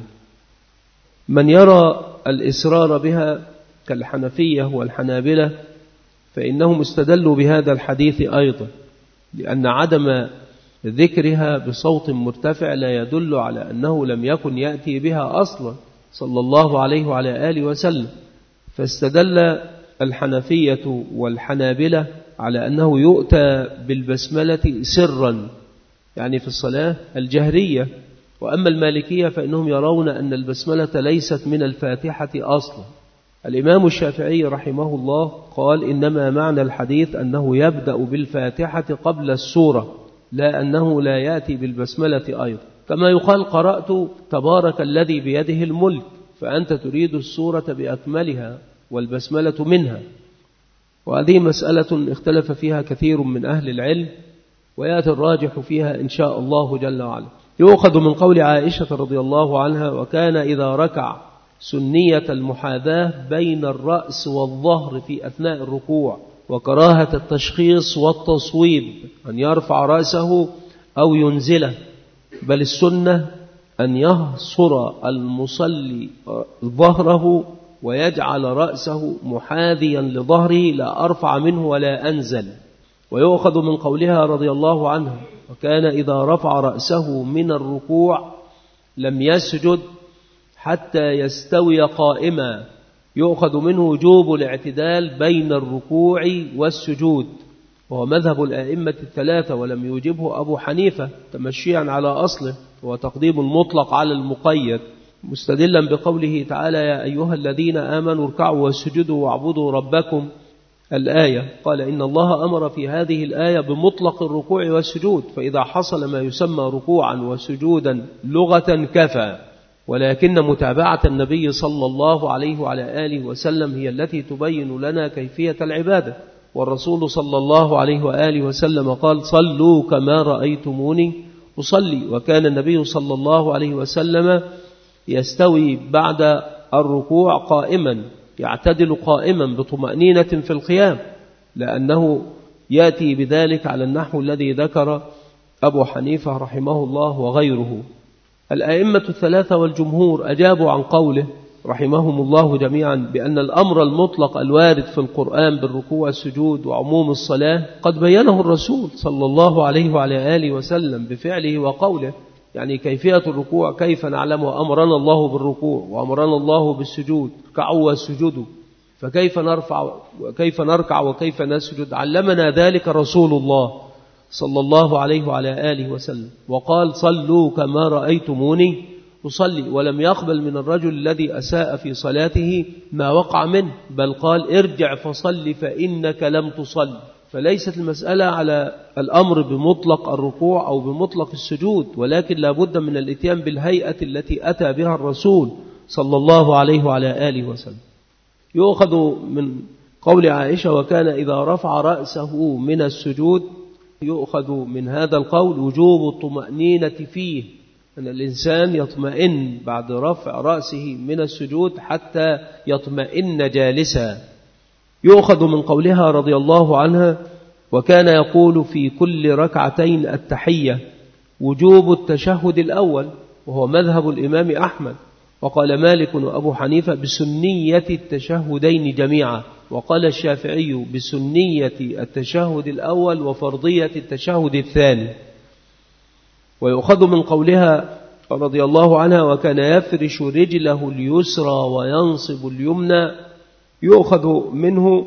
S2: من يرى الإسرار بها كالحنفية والحنابلة فإنهم استدلوا بهذا الحديث أيضا، لأن عدم ذكرها بصوت مرتفع لا يدل على أنه لم يكن يأتي بها أصلا صلى الله عليه وعلى آله وسلم. فاستدل الحنفية والحنابلة على أنه يؤتى بالبسملة سرا، يعني في الصلاة الجهرية. وأما المالكية فإنهم يرون أن البسملة ليست من الفاتحة أصلا. الإمام الشافعي رحمه الله قال إنما معنى الحديث أنه يبدأ بالفاتحة قبل السورة، لا أنه لا يأتي بالبسملة أيضا. كما يقال قرأت تبارك الذي بيده الملك، فأنت تريد السورة بأكملها والبسملة منها. وهذه مسألة اختلف فيها كثير من أهل العلم، ويأتي الراجح فيها إن شاء الله جل وعلا. يؤخذ من قول عائشة رضي الله عنها وكان إذا ركع سنية المحاذاة بين الرأس والظهر في أثناء الركوع، وكراهة التشخيص والتصويب، أن يرفع رأسه أو ينزله، بل السنة أن يهصر المصلي ظهره ويجعل رأسه محاذيا لظهره لا أرفع منه ولا أنزل. ويؤخذ من قولها رضي الله عنها: وكان إذا رفع رأسه من الركوع لم يسجد حتى يستوي قائما. يؤخذ منه وجوب الاعتدال بين الركوع والسجود، وهو مذهب الأئمة الثلاثة، ولم يوجبه أبو حنيفة تمشيا على أصله، هو تقديم المطلق على المقيد، مستدلا بقوله تعالى: يا أيها الذين آمنوا اركعوا واسجدوا واعبدوا ربكم، الآية. قال: إن الله أمر في هذه الآية بمطلق الركوع والسجود، فإذا حصل ما يسمى ركوعا وسجودا لغة كفى، ولكن متابعة النبي صلى الله عليه وعلى آله وسلم هي التي تبين لنا كيفية العبادة. والرسول صلى الله عليه وآله وسلم قال: صلوا كما رأيتموني أصلي. وكان النبي صلى الله عليه وسلم يستوي بعد الركوع قائما، يعتدل قائما بطمأنينة في القيام، لأنه يأتي بذلك على النحو الذي ذكر أبو حنيفة رحمه الله وغيره. الأئمة الثلاثة والجمهور أجابوا عن قوله رحمهم الله جميعا بأن الأمر المطلق الوارد في القرآن بالركوع والسجود وعموم الصلاة قد بينه الرسول صلى الله عليه وعلى آله وسلم بفعله وقوله. يعني كيفية الركوع كيف نعلم؟ أمرنا الله بالركوع وأمرنا الله بالسجود، اركعوا واسجدوا، فكيف نرفع وكيف نركع وكيف نسجد؟ علمنا ذلك رسول الله صلى الله عليه وعلى آله وسلم، وقال: صلوا كما رأيتموني أصلي. ولم يقبل من الرجل الذي أساء في صلاته ما وقع منه، بل قال: ارجع فصل فإنك لم تصل. فليست المسألة على الأمر بمطلق الركوع أو بمطلق السجود، ولكن لا بد من الاتيان بالهيئة التي أتى بها الرسول صلى الله عليه وعلى آله وسلم. يؤخذ من قول عائشة: وكان إذا رفع رأسه من السجود، يؤخذ من هذا القول وجوب الطمأنينة فيه، أن الإنسان يطمئن بعد رفع رأسه من السجود حتى يطمئن جالسا. يؤخذ من قولها رضي الله عنها: وكان يقول في كل ركعتين التحية، وجوب التشهد الأول، وهو مذهب الإمام أحمد. وقال مالك وأبو حنيفة بسنية التشهدين جميعا، وقال الشافعي بسنية التشهد الأول وفرضية التشهد الثاني. ويؤخذ من قولها رضي الله عنها: وكان يفرش رجله اليسرى وينصب اليمنى، يؤخذ منه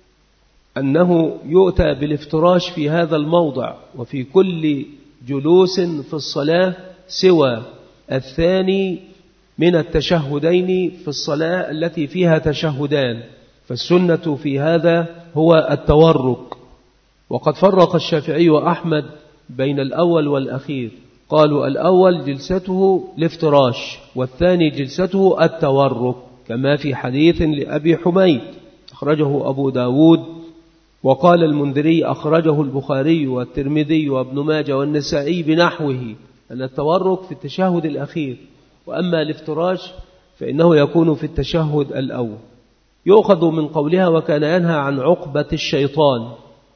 S2: أنه يؤتى بالافتراش في هذا الموضع وفي كل جلوس في الصلاة سوى الثاني من التشهدين في الصلاة التي فيها تشهدان، فالسنة في هذا هو التورك. وقد فرق الشافعي وأحمد بين الأول والأخير، قالوا الأول جلسته الافتراش والثاني جلسته التورك، كما في حديث لأبي حميد أخرجه أبو داود. وقال المنذري أخرجه البخاري والترمذي وابن ماجه والنسائي بنحوه، أن التورك في التشهد الأخير، وأما الافتراش فإنه يكون في التشهد الأول. يؤخذ من قولها: وكان ينهى عن عقبة الشيطان،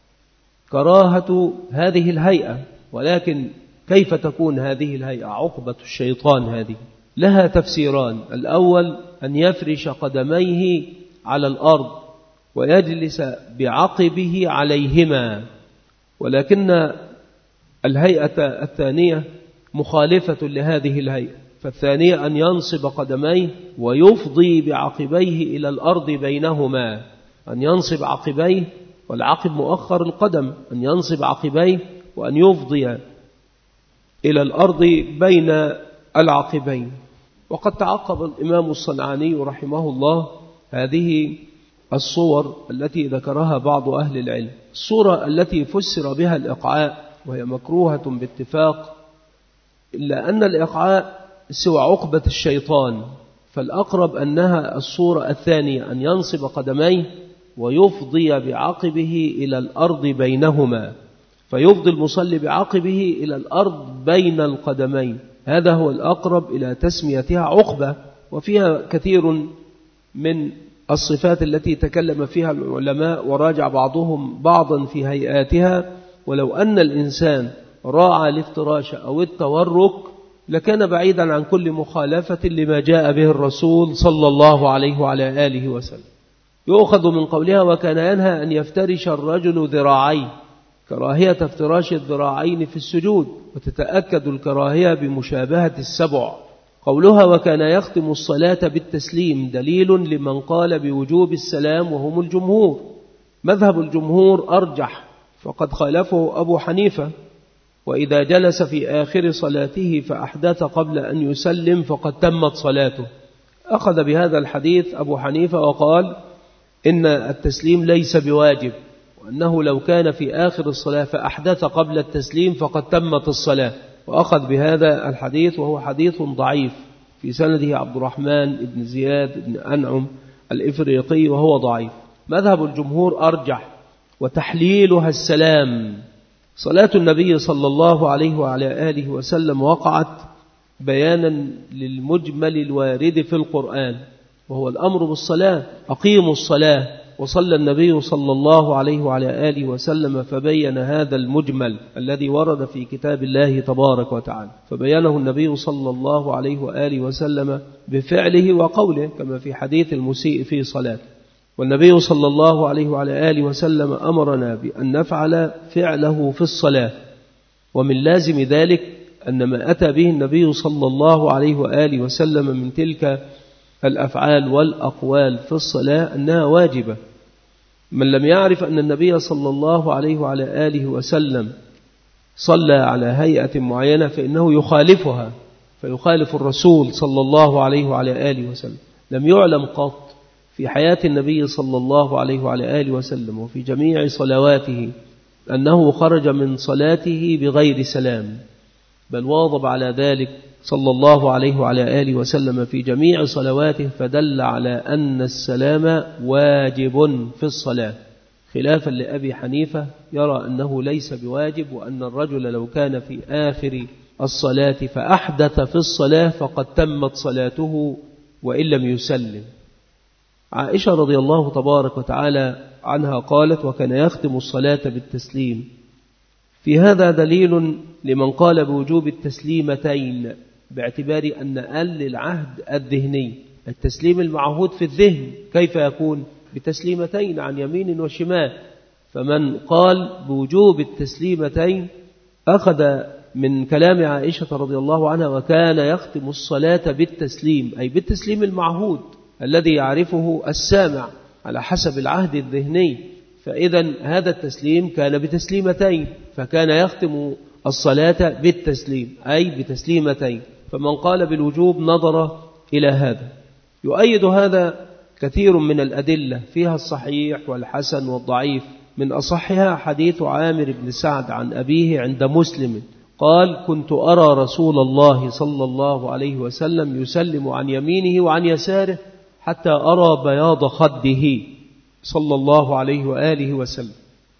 S2: كراهة هذه الهيئة. ولكن كيف تكون هذه الهيئة عقبة الشيطان؟ هذه لها تفسيران: الأول أن يفرش قدميه على الأرض ويجلس بعقبه عليهما، ولكن الهيئة الثانية مخالفة لهذه الهيئة، فالثانية أن ينصب قدميه ويفضي بعقبيه إلى الأرض بينهما، أن ينصب عقبيه، والعقب مؤخر القدم، أن ينصب عقبيه وأن يفضي إلى الأرض بين العقبين. وقد تعقب الإمام الصنعاني رحمه الله هذه الصور التي ذكرها بعض أهل العلم. الصورة التي فسر بها الإقعاء وهي مكروهة باتفاق، إلا أن الإقعاء سوى عقبة الشيطان، فالأقرب أنها الصورة الثانية، أن ينصب قدميه ويفضي بعقبه إلى الأرض بينهما، فيفضي المصلي بعقبه إلى الأرض بين القدمين. هذا هو الأقرب إلى تسميتها عقبة، وفيها كثير من الصفات التي تكلم فيها العلماء وراجع بعضهم بعضا في هيئاتها. ولو أن الإنسان راعى الافتراش أو التورك لكان بعيدا عن كل مخالفة لما جاء به الرسول صلى الله عليه وعلى آله وسلم. يؤخذ من قولها وكان ينهى أن يفترش الرجل ذراعيه، كراهية افتراش الذراعين في السجود، وتتأكد الكراهية بمشابهة السبع. قولها وكان يختم الصلاة بالتسليم دليل لمن قال بوجوب السلام وهم الجمهور. مذهب الجمهور أرجح، فقد خالفه أبو حنيفة، وإذا جلس في آخر صلاته فأحدث قبل أن يسلم فقد تمت صلاته. أخذ بهذا الحديث أبو حنيفة وقال إن التسليم ليس بواجب، وأنه لو كان في آخر الصلاة فأحدث قبل التسليم فقد تمت الصلاة. وأخذ بهذا الحديث وهو حديث ضعيف، في سنده عبد الرحمن بن زياد بن أنعم الإفريقي وهو ضعيف. مذهب الجمهور أرجح، وتحليلها السلام. صلاة النبي صلى الله عليه وعلى آله وسلم وقعت بيانا للمجمل الوارد في القرآن، وهو الأمر بالصلاة، أقيموا الصلاة. وصلى النبي صلى الله عليه وعلى آله وسلم فبين هذا المجمل الذي ورد في كتاب الله تبارك وتعالى، فبينه النبي صلى الله عليه وآله وسلم بفعله وقوله، كما في حديث المسيء في صلاته. والنبي صلى الله عليه وعلى آله وسلم أمرنا بأن نفعل فعله في الصلاة، ومن لازم ذلك أن ما أتى به النبي صلى الله عليه وآله وسلم من تلك الأفعال والأقوال في الصلاة أنها واجبة. من لم يعرف أن النبي صلى الله عليه وعلى آله وسلم صلى على هيئة معينة فإنه يخالفها، فيخالف الرسول صلى الله عليه وعلى آله وسلم. لم يعلم قط في حياة النبي صلى الله عليه وعلى آله وسلم وفي جميع صلواته أنه خرج من صلاته بغير سلام، بل واظب على ذلك صلى الله عليه وعلى آله وسلم في جميع صلواته، فدل على أن السلام واجب في الصلاة، خلافا لأبي حنيفة يرى أنه ليس بواجب، وأن الرجل لو كان في آخر الصلاة فأحدث في الصلاة فقد تمت صلاته وإن لم يسلم. عائشة رضي الله تبارك وتعالى عنها قالت وكان يختم الصلاة بالتسليم. في هذا دليل لمن قال بوجوب التسليمتين، باعتبار أن أقل العهد الذهني، التسليم المعهود في الذهن كيف يكون بتسليمتين عن يمين وشمال. فمن قال بوجوب التسليمتين أخذ من كلام عائشة رضي الله عنها وكان يختم الصلاة بالتسليم، أي بالتسليم المعهود الذي يعرفه السامع على حسب العهد الذهني. فإذا هذا التسليم كان بتسليمتين، فكان يختم الصلاة بالتسليم أي بتسليمتين. فمن قال بالوجوب نظر إلى هذا. يؤيد هذا كثير من الأدلة فيها الصحيح والحسن والضعيف. من أصحها حديث عامر بن سعد عن أبيه عند مسلم قال كنت أرى رسول الله صلى الله عليه وسلم يسلم عن يمينه وعن يساره حتى أرى بياض خده صلى الله عليه وآله وسلم.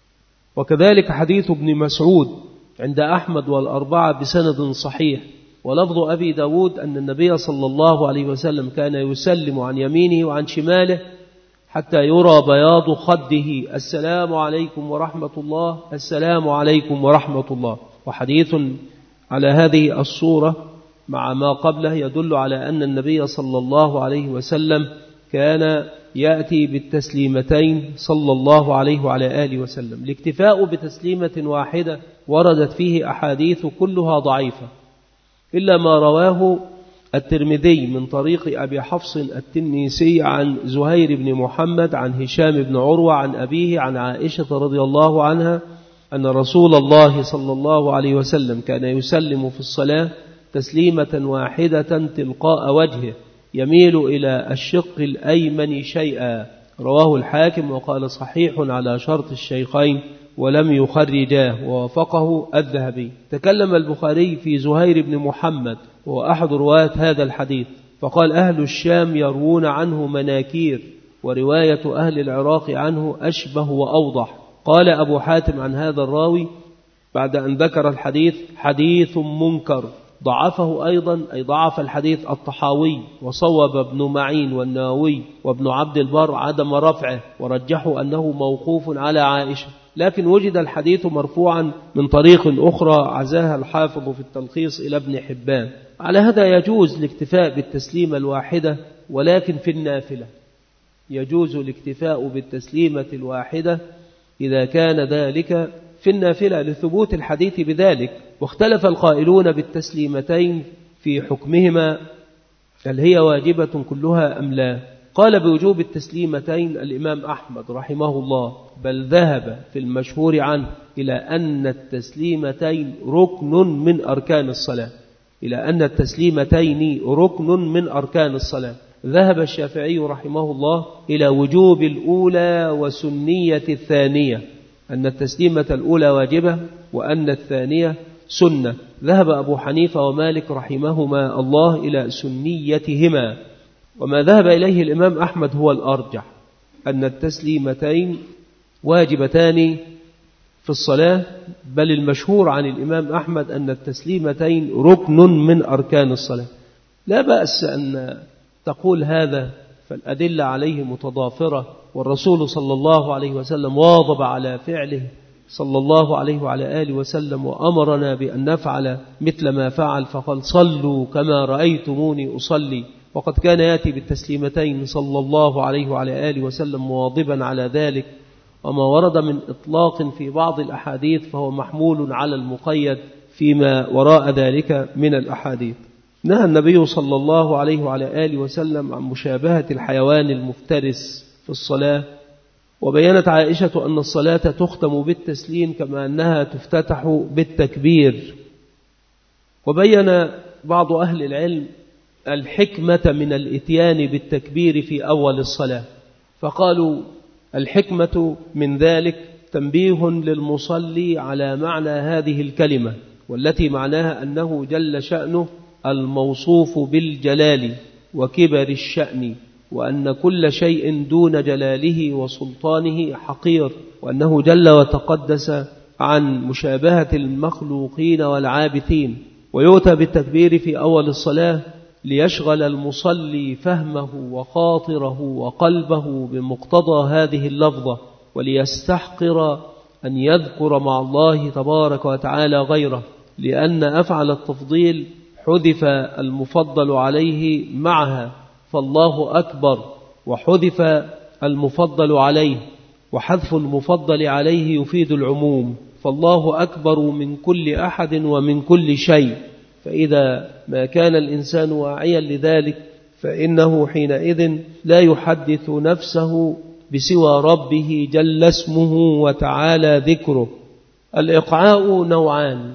S2: وكذلك حديث ابن مسعود عند أحمد والأربعة بسند صحيح، ولفظ أبي داود أن النبي صلى الله عليه وسلم كان يسلم عن يمينه وعن شماله حتى يرى بياض خده السلام عليكم ورحمة الله السلام عليكم ورحمة الله. وحديث على هذه الصورة مع ما قبله يدل على أن النبي صلى الله عليه وسلم كان يأتي بالتسليمتين صلى الله عليه وعلى آله وسلم. الاكتفاء بتسليمة واحدة وردت فيه أحاديث كلها ضعيفة إلا ما رواه الترمذي من طريق أبي حفص التنيسي عن زهير بن محمد عن هشام بن عروة عن أبيه عن عائشة رضي الله عنها أن رسول الله صلى الله عليه وسلم كان يسلم في الصلاة تسليمة واحدة تلقاء وجهه يميل إلى الشق الأيمن شيئا. رواه الحاكم وقال صحيح على شرط الشيخين ولم يخرجاه، ووافقه الذهبي. تكلم البخاري في زهير بن محمد وهو أحد رواة هذا الحديث، فقال أهل الشام يروون عنه مناكير، ورواية أهل العراق عنه أشبه وأوضح. قال أبو حاتم عن هذا الراوي بعد أن ذكر الحديث حديث منكر، ضعفه أيضا أي ضعف الحديث الطحاوي، وصوب ابن معين والنووي وابن عبد البر عدم رفعه، ورجحوا أنه موقوف على عائشة. لكن وجد الحديث مرفوعا من طريق أخرى عزاها الحافظ في التلخيص إلى ابن حبان. على هذا يجوز الاكتفاء بالتسليمة الواحدة، ولكن في النافلة يجوز الاكتفاء بالتسليمة الواحدة إذا كان ذلك في النافلة لثبوت الحديث بذلك. واختلف القائلون بالتسليمتين في حكمهما، هل هي واجبة كلها أم لا؟ قال بوجوب التسليمتين الإمام أحمد رحمه الله، بل ذهب في المشهور عنه إلى أن التسليمتين ركن من أركان الصلاة، إلى أن التسليمتين ركن من أركان الصلاة. ذهب الشافعي رحمه الله إلى وجوب الأولى وسنية الثانية، أن التسليمة الأولى واجبة وأن الثانية سنة. ذهب أبو حنيفة ومالك رحمهما الله إلى سنيتهما، وما ذهب إليه الإمام أحمد هو الأرجح، أن التسليمتين واجبتان في الصلاة، بل المشهور عن الإمام أحمد أن التسليمتين ركن من أركان الصلاة. لا بأس أن تقول هذا، فالأدلة عليه متضافرة، والرسول صلى الله عليه وسلم واظب على فعله صلى الله عليه وعلى آله وسلم، وأمرنا بأن نفعل مثل ما فعل، فقال صلوا كما رأيتموني أصلي. وقد كان يأتي بالتسليمتين صلى الله عليه وعلى آله وسلم مواظبا على ذلك. وما ورد من إطلاق في بعض الأحاديث فهو محمول على المقيد فيما وراء ذلك من الأحاديث. نهى النبي صلى الله عليه وعلى آله وسلم عن مشابهة الحيوان المفترس في الصلاة، وبينت عائشة أن الصلاة تختم بالتسليم كما أنها تفتتح بالتكبير. وبين بعض أهل العلم الحكمة من الإتيان بالتكبير في أول الصلاة، فقالوا الحكمة من ذلك تنبيه للمصلي على معنى هذه الكلمة، والتي معناها أنه جل شأنه الموصوف بالجلال وكبر الشأن، وأن كل شيء دون جلاله وسلطانه حقير، وأنه جل وتقدس عن مشابهة المخلوقين والعابثين. ويؤتى بالتكبير في أول الصلاة ليشغل المصلي فهمه وخاطره وقلبه بمقتضى هذه اللفظة، وليستحقر أن يذكر مع الله تبارك وتعالى غيره، لأن أفعل التفضيل حذف المفضل عليه معها، فالله أكبر وحذف المفضل عليه، وحذف المفضل عليه يفيد العموم، فالله أكبر من كل أحد ومن كل شيء. فإذا ما كان الإنسان واعيا لذلك فإنه حينئذ لا يحدث نفسه بسوى ربه جل اسمه وتعالى ذكره. الإقعاء نوعان: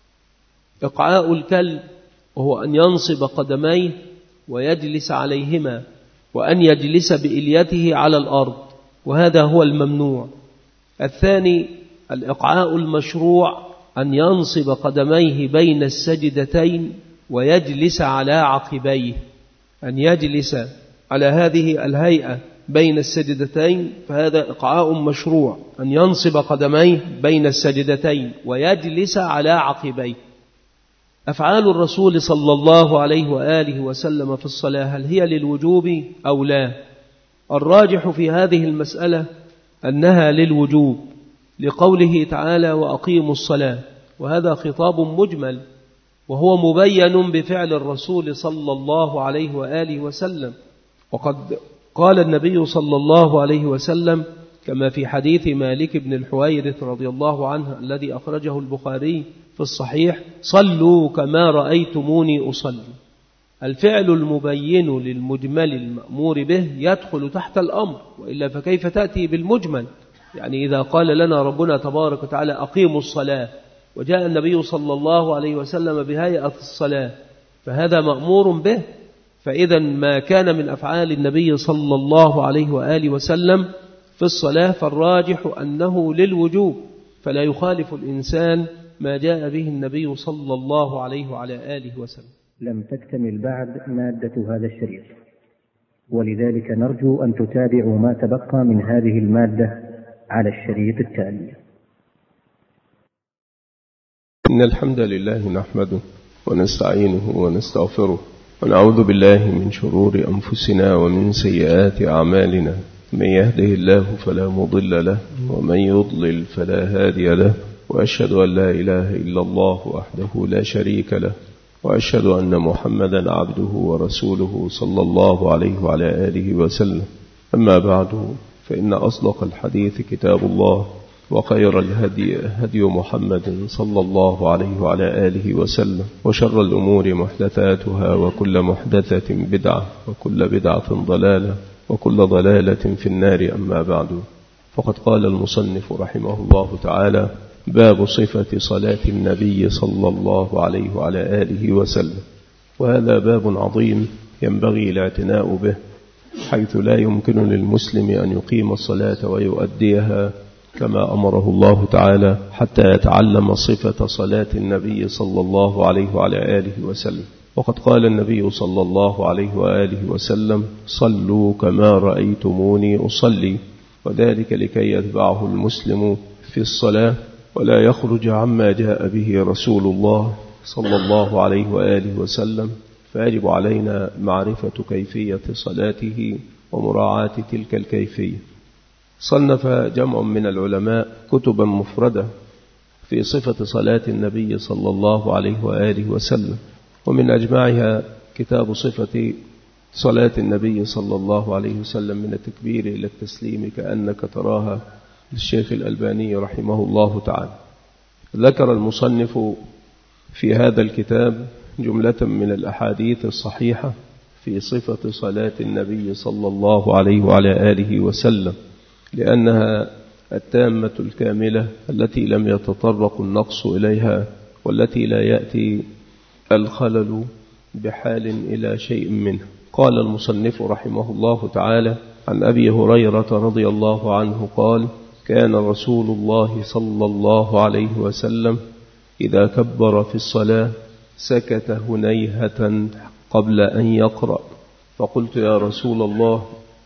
S2: إقعاء الكلب وهو أن ينصب قدميه ويجلس عليهما، وأن يجلس بإليته على الأرض، وهذا هو الممنوع. الثاني الإقعاء المشروع، أن ينصب قدميه بين السجدتين ويجلس على عقبيه، أن يجلس على هذه الهيئة بين السجدتين، فهذا إقعاء مشروع، أن ينصب قدميه بين السجدتين ويجلس على عقبيه. أفعال الرسول صلى الله عليه وآله وسلم في الصلاة هل هي للوجوب أو لا؟ الراجح في هذه المسألة أنها للوجوب، لقوله تعالى وأقيموا الصلاة، وهذا خطاب مجمل، وهو مبين بفعل الرسول صلى الله عليه وآله وسلم. وقد قال النبي صلى الله عليه وسلم كما في حديث مالك بن الحويرث رضي الله عنه الذي أخرجه البخاري في الصحيح: صلوا كما رأيتموني أصلي. الفعل المبين للمجمل المأمور به يدخل تحت الأمر، وإلا فكيف تأتي بالمجمل؟ يعني إذا قال لنا ربنا تبارك وتعالى أقيموا الصلاة، وجاء النبي صلى الله عليه وسلم بهيئة الصلاة، فهذا مأمور به. فإذا ما كان من أفعال النبي صلى الله عليه وآله وسلم في الصلاة فالراجح أنه للوجوب، فلا يخالف الإنسان ما جاء به النبي صلى الله عليه وعلى آله وسلم.
S3: لم تكتمل بعد مادة هذا الشريط، ولذلك نرجو أن تتابعوا ما تبقى من هذه المادة على الشريط التالي.
S1: إن الحمد لله نحمده ونستعينه ونستغفره، ونعوذ بالله من شرور أنفسنا ومن سيئات أعمالنا، من يهده الله فلا مضل له ومن يضلل فلا هادي له، وأشهد أن لا إله إلا الله وحده لا شريك له، وأشهد أن محمدا عبده ورسوله صلى الله عليه وعلى آله وسلم. أما بعد، فإن أصدق الحديث كتاب الله، وخير الهدي هدي محمد صلى الله عليه وعلى آله وسلم، وشر الأمور محدثاتها، وكل محدثة بدعة، وكل بدعة ضلالة، وكل ضلالة في النار. أما بعد، فقد قال المصنف رحمه الله تعالى: باب صفة صلاة النبي صلى الله عليه وعلى آله وسلم. وهذا باب عظيم ينبغي الاعتناء به، حيث لا يمكن للمسلم أن يقيم الصلاة ويؤديها كما أمره الله تعالى حتى يتعلم صفة صلاة النبي صلى الله عليه وعلى آله وسلم. وقد قال النبي صلى الله عليه وآله وسلم: صلوا كما رأيتموني أصلي، وذلك لكي يتبعه المسلم في الصلاة ولا يخرج عما جاء به رسول الله صلى الله عليه وآله وسلم. فيجب علينا معرفة كيفية صلاته ومراعاة تلك الكيفية. صنف جمع من العلماء كتبا مفردة في صفة صلاة النبي صلى الله عليه وآله وسلم، ومن أجمعها كتاب صفة صلاة النبي صلى الله عليه وسلم من التكبير إلى التسليم كأنك تراها للشيخ الألباني رحمه الله تعالى. ذكر المصنف في هذا الكتاب جملة من الأحاديث الصحيحة في صفة صلاة النبي صلى الله عليه وعلى آله وسلم، لأنها التامة الكاملة التي لم يتطرق النقص إليها، والتي لا يأتي الخلل بحال إلى شيء منه. قال المصنف رحمه الله تعالى: عن أبي هريرة رضي الله عنه قال: كان رسول الله صلى الله عليه وسلم إذا كبر في الصلاة سكت هنيهة قبل أن يقرأ، فقلت: يا رسول الله،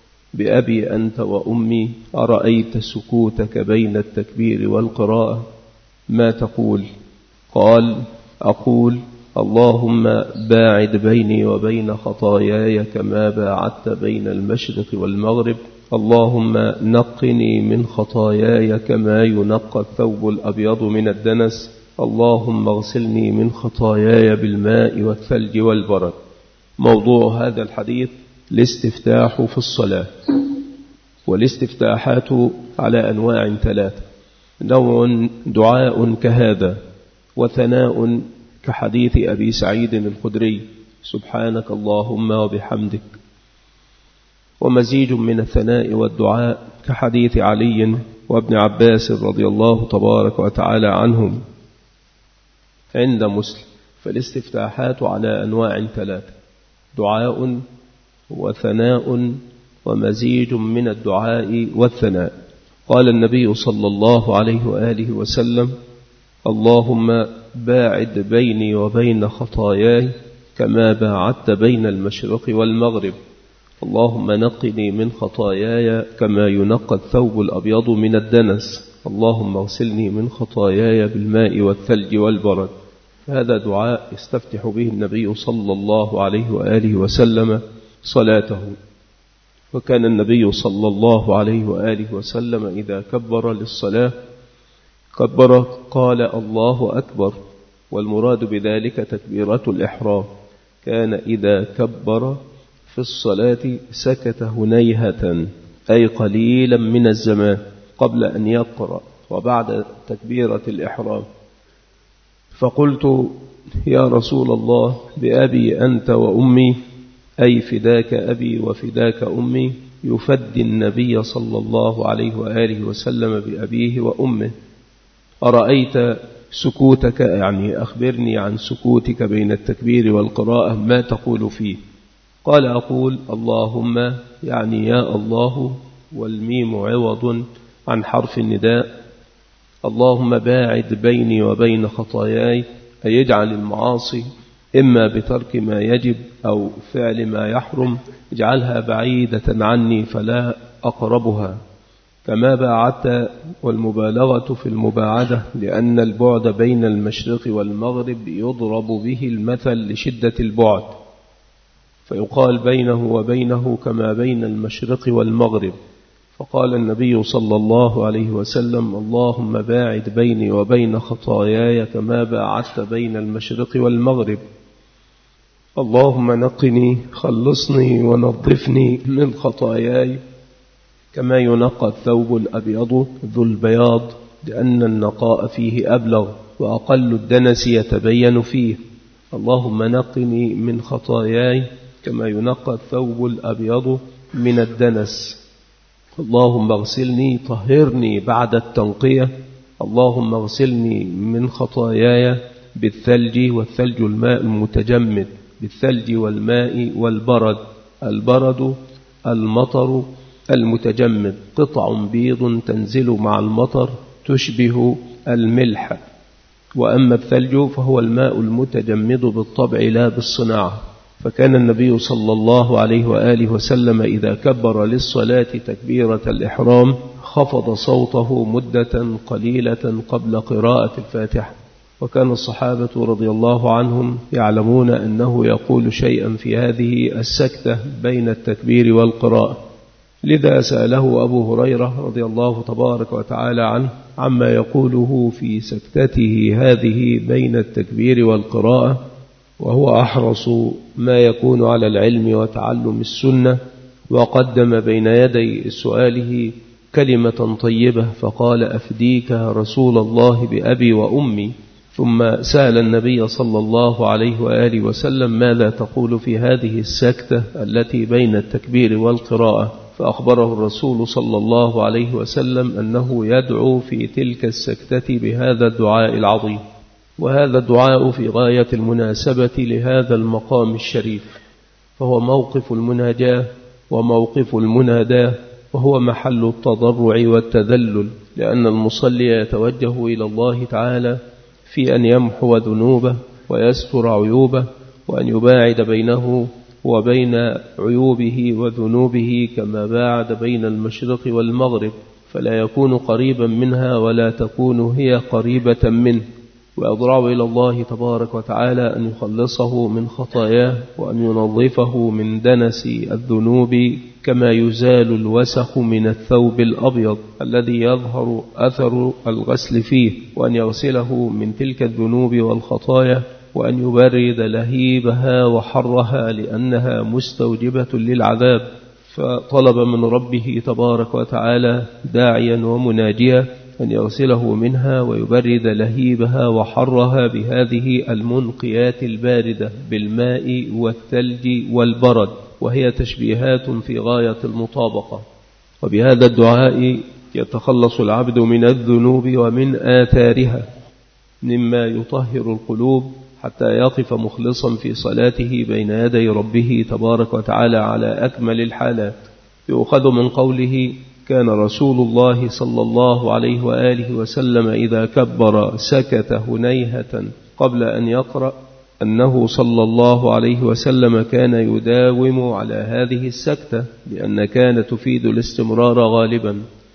S1: بأبي أنت وأمي، أرأيت سكوتك بين التكبير والقراءة ما تقول؟ قال: أقول: اللهم باعد بيني وبين خطاياي كما باعدت بين المشرق والمغرب، اللهم نقني من خطاياي كما ينقى الثوب الأبيض من الدنس، اللهم اغسلني من خطاياي بالماء والثلج والبرد. موضوع هذا الحديث الاستفتاح في الصلاة. والاستفتاحات على أنواع ثلاثة: نوع دعاء كهذا، وثناء كحديث أبي سعيد الخدري: سبحانك اللهم وبحمدك، ومزيج من الثناء والدعاء كحديث علي وابن عباس رضي الله تبارك وتعالى عنهم عند مسلم. فالاستفتاحات على أنواع ثلاثة: دعاء وثناء ومزيج من الدعاء والثناء. قال النبي صلى الله عليه وآله وسلم: اللهم باعد بيني وبين خطاياي كما باعدت بين المشرق والمغرب، اللهم نقني من خطاياي كما ينقى الثوب الأبيض من الدنس، اللهم اغسلني من خطاياي بالماء والثلج والبرد. هذا دعاء يستفتح به النبي صلى الله عليه وآله وسلم صلاته. وكان النبي صلى الله عليه وآله وسلم إذا كبر للصلاة كبر قال: الله أكبر، والمراد بذلك تكبيرة الإحرام. كان إذا كبر في الصلاة سكت هنيهة، أي قليلا من الزمان قبل أن يقرأ وبعد تكبيرة الإحرام. فقلت: يا رسول الله، بأبي أنت وأمي، أي فداك أبي وفداك أمي، يفدي النبي صلى الله عليه وآله وسلم بأبيه وأمه. أرأيت سكوتك، يعني أخبرني عن سكوتك بين التكبير والقراءة ما تقول فيه؟ قال: أقول: اللهم، يعني يا الله، والميم عوض عن حرف النداء، اللهم باعد بيني وبين خطاياي، أي يجعل المعاصي إما بترك ما يجب أو فعل ما يحرم، اجعلها بعيدة عني فلا أقربها، كما باعدت، والمبالغة في المباعدة، لأن البعد بين المشرق والمغرب يضرب به المثل لشدة البعد، فيقال بينه وبينه كما بين المشرق والمغرب،
S2: فقال النبي صلى الله عليه وسلم: اللهم باعد بيني وبين خطاياي كما باعدت بين المشرق والمغرب. اللهم نقني، خلصني ونظفني من خطاياي كما ينقى الثوب الأبيض ذو البياض، لأن النقاء فيه أبلغ وأقل الدنس يتبين فيه. اللهم نقني من خطاياي كما ينقى الثوب الأبيض من الدنس. اللهم اغسلني، طهرني بعد التنقية. اللهم اغسلني من خطاياي بالثلج، والثلج الماء المتجمد، بالثلج والماء والبرد. البرد المطر المتجمد، قطع بيض تنزل مع المطر تشبه الملح. وأما الثلج فهو الماء المتجمد بالطبع لا بالصناعة. فكان النبي صلى الله عليه وآله وسلم إذا كبر للصلاة تكبيرة الإحرام خفض صوته مدة قليلة قبل قراءة الفاتحة. وكان الصحابة رضي الله عنهم يعلمون أنه يقول شيئا في هذه السكتة بين التكبير والقراءة، لذا سأله أبو هريرة رضي الله تبارك وتعالى عنه عما يقوله في سكتته هذه بين التكبير والقراءة، وهو أحرص ما يكون على العلم وتعلم السنة، وقدم بين يدي سؤاله كلمة طيبة فقال: أفديك رسول الله بأبي وأمي. ثم سأل النبي صلى الله عليه وآله وسلم: ماذا تقول في هذه السكتة التي بين التكبير والقراءة؟ فأخبره الرسول صلى الله عليه وسلم أنه يدعو في تلك السكتة بهذا الدعاء العظيم. وهذا الدعاء في غاية المناسبة لهذا المقام الشريف، فهو موقف المناجاة وموقف المناداة، وهو محل التضرع والتذلل، لأن المصلي يتوجه إلى الله تعالى في أن يمحو ذنوبه ويستر عيوبه، وأن يباعد بينه وبين عيوبه وذنوبه كما باعد بين المشرق والمغرب، فلا يكون قريبا منها ولا تكون هي قريبة منه. ويضرع إلى الله تبارك وتعالى أن يخلصه من خطاياه، وأن ينظفه من دنس الذنوب كما يزال الوسخ من الثوب الأبيض الذي يظهر أثر الغسل فيه، وأن يغسله من تلك الذنوب والخطايا، وأن يبرد لهيبها وحرها لأنها مستوجبة للعذاب. فطلب من ربه تبارك وتعالى داعيا ومناجيا أن يغسله منها ويبرد لهيبها وحرها بهذه المنقيات الباردة بالماء والثلج والبرد، وهي تشبيهات في غاية المطابقة. وبهذا الدعاء يتخلص العبد من الذنوب ومن آثارها، مما يطهر القلوب حتى يقف مخلصا في صلاته بين يدي ربه تبارك وتعالى على أكمل الحالات. يؤخذ من قوله: كان رسول الله صلى الله عليه وآله وسلم إذا كبر سكت هنيهة قبل أن يقرأ، أنه صلى الله عليه وسلم كان يداوم على هذه السكتة، لأن كانت تفيد الاستمرار غالبا.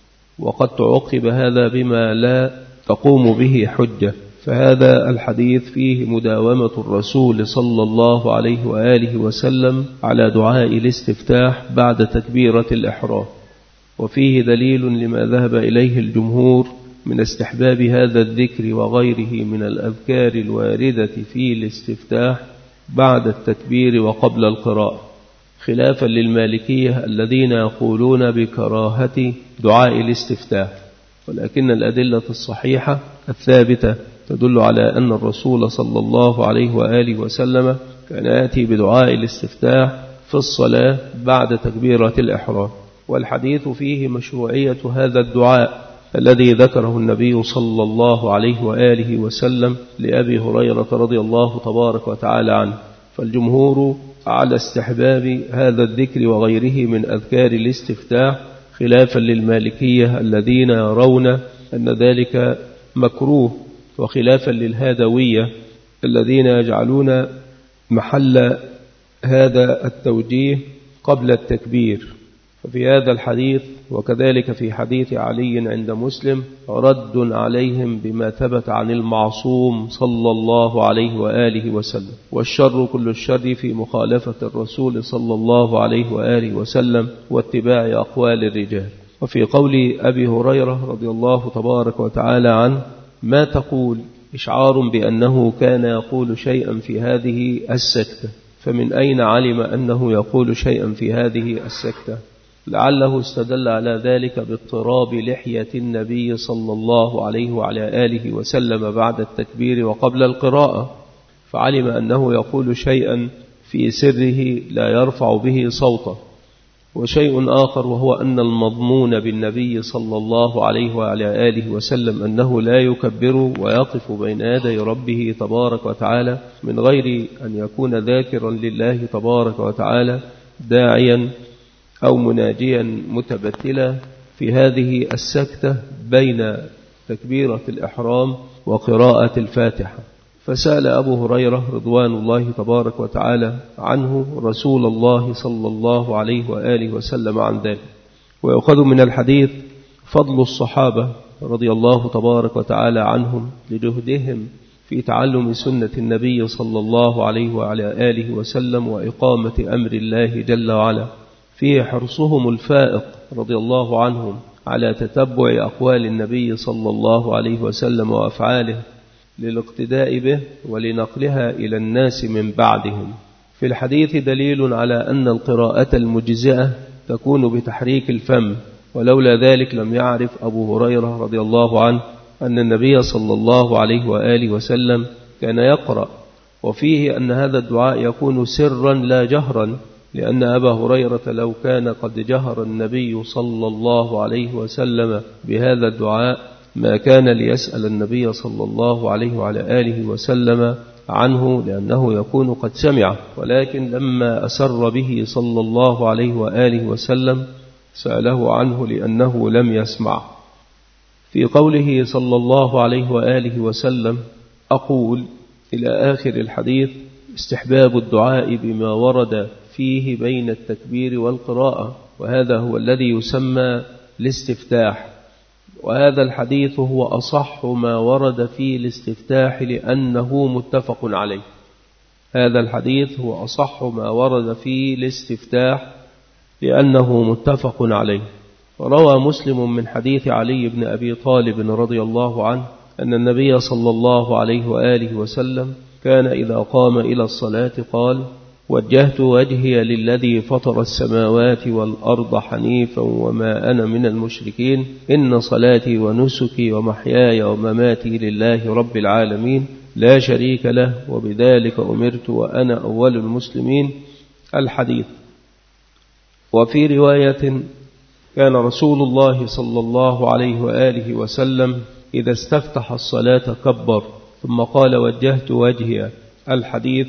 S2: وقد تعقب هذا بما لا تقوم به حجة، فهذا الحديث فيه مداومة الرسول صلى الله عليه وآله وسلم على دعاء الاستفتاح بعد تكبيرة الإحرام، وفيه دليل لما ذهب إليه الجمهور من استحباب هذا الذكر وغيره من الأذكار الواردة في الاستفتاح بعد التكبير وقبل القراءة، خلافا للمالكية الذين يقولون بكراهة دعاء الاستفتاح. ولكن الأدلة الصحيحة الثابتة تدل على أن الرسول صلى الله عليه وآله وسلم كان يأتي بدعاء الاستفتاح في الصلاة بعد تكبيرة الإحرام. والحديث فيه مشروعية هذا الدعاء الذي ذكره النبي صلى الله عليه وآله وسلم لأبي هريرة رضي الله تبارك وتعالى عنه. فالجمهور على استحباب هذا الذكر وغيره من أذكار الاستفتاح، خلافا للمالكية الذين يرون أن ذلك مكروه، وخلافا للهادوية الذين يجعلون محل هذا التوجيه قبل التكبير. ففي هذا الحديث وكذلك في حديث علي عند مسلم رد عليهم بما ثبت عن المعصوم صلى الله عليه وآله وسلم. والشر كل الشر في مخالفة الرسول صلى الله عليه وآله وسلم واتباع أقوال الرجال. وفي قول أبي هريرة رضي الله تبارك وتعالى عنه: ما تقول؟ إشعار بأنه كان يقول شيئا في هذه السكتة. فمن أين علم أنه يقول شيئا في هذه السكتة؟ لعله استدل على ذلك باضطراب لحية النبي صلى الله عليه وعلى آله وسلم بعد التكبير وقبل القراءة، فعلم أنه يقول شيئا في سره لا يرفع به صوته. وشيء آخر وهو أن المضمون بالنبي صلى الله عليه وعلى آله وسلم أنه لا يكبر ويقف بين يدي ربه تبارك وتعالى من غير أن يكون ذاكرا لله تبارك وتعالى داعيا أو مناجيا متبتلا في هذه السكتة بين تكبيرة الإحرام وقراءة الفاتحة. فسأل أبو هريرة رضوان الله تبارك وتعالى عنه رسول الله صلى الله عليه وآله وسلم عن ذلك. ويؤخذ من الحديث فضل الصحابة رضي الله تبارك وتعالى عنهم لجهدهم في تعلم سنة النبي صلى الله عليه وعلى آله وسلم وإقامة أمر الله جل وعلا، فيه حرصهم الفائق رضي الله عنهم على تتبع أقوال النبي صلى الله عليه وسلم وأفعاله للاقتداء به ولنقلها إلى الناس من بعدهم. في الحديث دليل على أن القراءة المجزئة تكون بتحريك الفم، ولولا ذلك لم يعرف أبو هريرة رضي الله عنه أن النبي صلى الله عليه وآله وسلم كان يقرأ. وفيه أن هذا الدعاء يكون سرا لا جهرا، لأن أبا هريرة لو كان قد جهر النبي صلى الله عليه وسلم بهذا الدعاء ما كان ليسأل النبي صلى الله عليه وعلى آله وسلم عنه، لأنه يكون قد سمع، ولكن لما أسر به صلى الله عليه وآله وسلم سأله عنه لأنه لم يسمع. في قوله صلى الله عليه وآله وسلم أقول إلى آخر الحديث استحباب الدعاء بما ورد فيه بين التكبير والقراءة، وهذا هو الذي يسمى الاستفتاح. وهذا الحديث هو أصح ما ورد فيه الاستفتاح لأنه متفق عليه. هذا الحديث هو أصح ما ورد فيه الاستفتاح لأنه متفق عليه. وروى مسلم من حديث علي بن أبي طالب رضي الله عنه أن النبي صلى الله عليه وآله وسلم كان إذا قام إلى الصلاة قال: وجهت وجهي للذي فطر السماوات والأرض حنيفا وما أنا من المشركين، إن صلاتي ونسكي ومحياي ومماتي لله رب العالمين لا شريك له وبذلك أمرت وأنا أول المسلمين. الحديث. وفي رواية كان رسول الله صلى الله عليه وآله وسلم إذا استفتح الصلاة كبر ثم قال: وجهت وجهي. الحديث.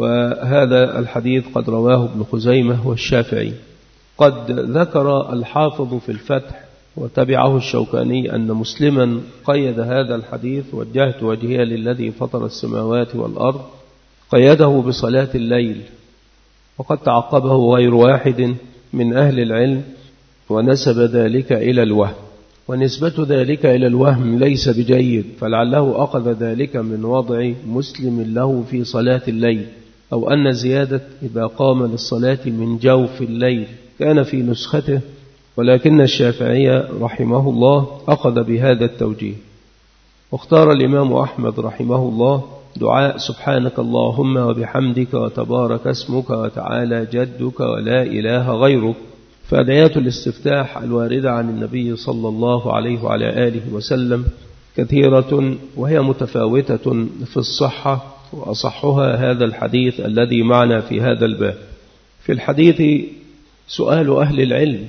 S2: وهذا الحديث قد رواه ابن خزيمة والشافعي. قد ذكر الحافظ في الفتح وتبعه الشوكاني أن مسلما قيد هذا الحديث وجهت وجهي للذي فطر السماوات والأرض قيده بصلاة الليل، وقد تعقبه غير واحد من أهل العلم ونسب ذلك إلى الوهم، ونسبة ذلك إلى الوهم ليس بجيد، فلعله أخذ ذلك من وضع مسلم له في صلاة الليل، أو أن زيادة إذا قام للصلاة من جوف الليل كان في نسخته، ولكن الشافعي رحمه الله أخذ بهذا التوجيه. واختار الإمام أحمد رحمه الله دعاء سبحانك اللهم وبحمدك وتبارك اسمك وتعالى جدك ولا إله غيرك. فأدعيات الاستفتاح الواردة عن النبي صلى الله عليه وعلى آله وسلم كثيرة وهي متفاوتة في الصحة، وأصحها هذا الحديث الذي معنا في هذا الباب. في الحديث سؤال أهل العلم،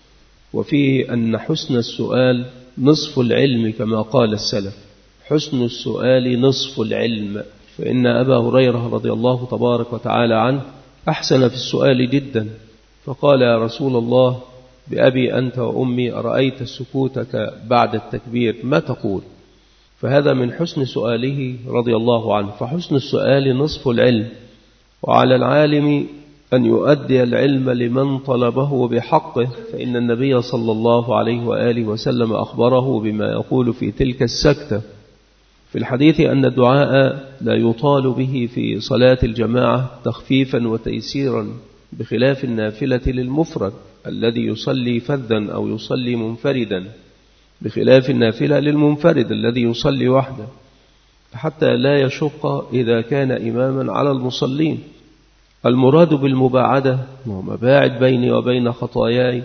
S2: وفيه أن حسن السؤال نصف العلم كما قال السلف، حسن السؤال نصف العلم. فإن أبا هريرة رضي الله تبارك وتعالى عنه أحسن في السؤال جدا، فقال: يا رسول الله بأبي أنت وأمي أرأيت سكوتك بعد التكبير ما تقول؟ فهذا من حسن سؤاله رضي الله عنه. فحسن السؤال نصف العلم، وعلى العالم أن يؤدي العلم لمن طلبه بحقه، فإن النبي صلى الله عليه وآله وسلم أخبره بما يقول في تلك السكتة. في الحديث أن الدعاء لا يطال به في صلاة الجماعة تخفيفا وتيسيرا بخلاف النافلة للمفرد، الذي يصلي فذا أو يصلي منفردا، بخلاف النافلة للمنفرد الذي يصلي وحده، حتى لا يشق إذا كان إماما على المصلين. المراد بالمباعدة مباعد بيني وبين خطاياي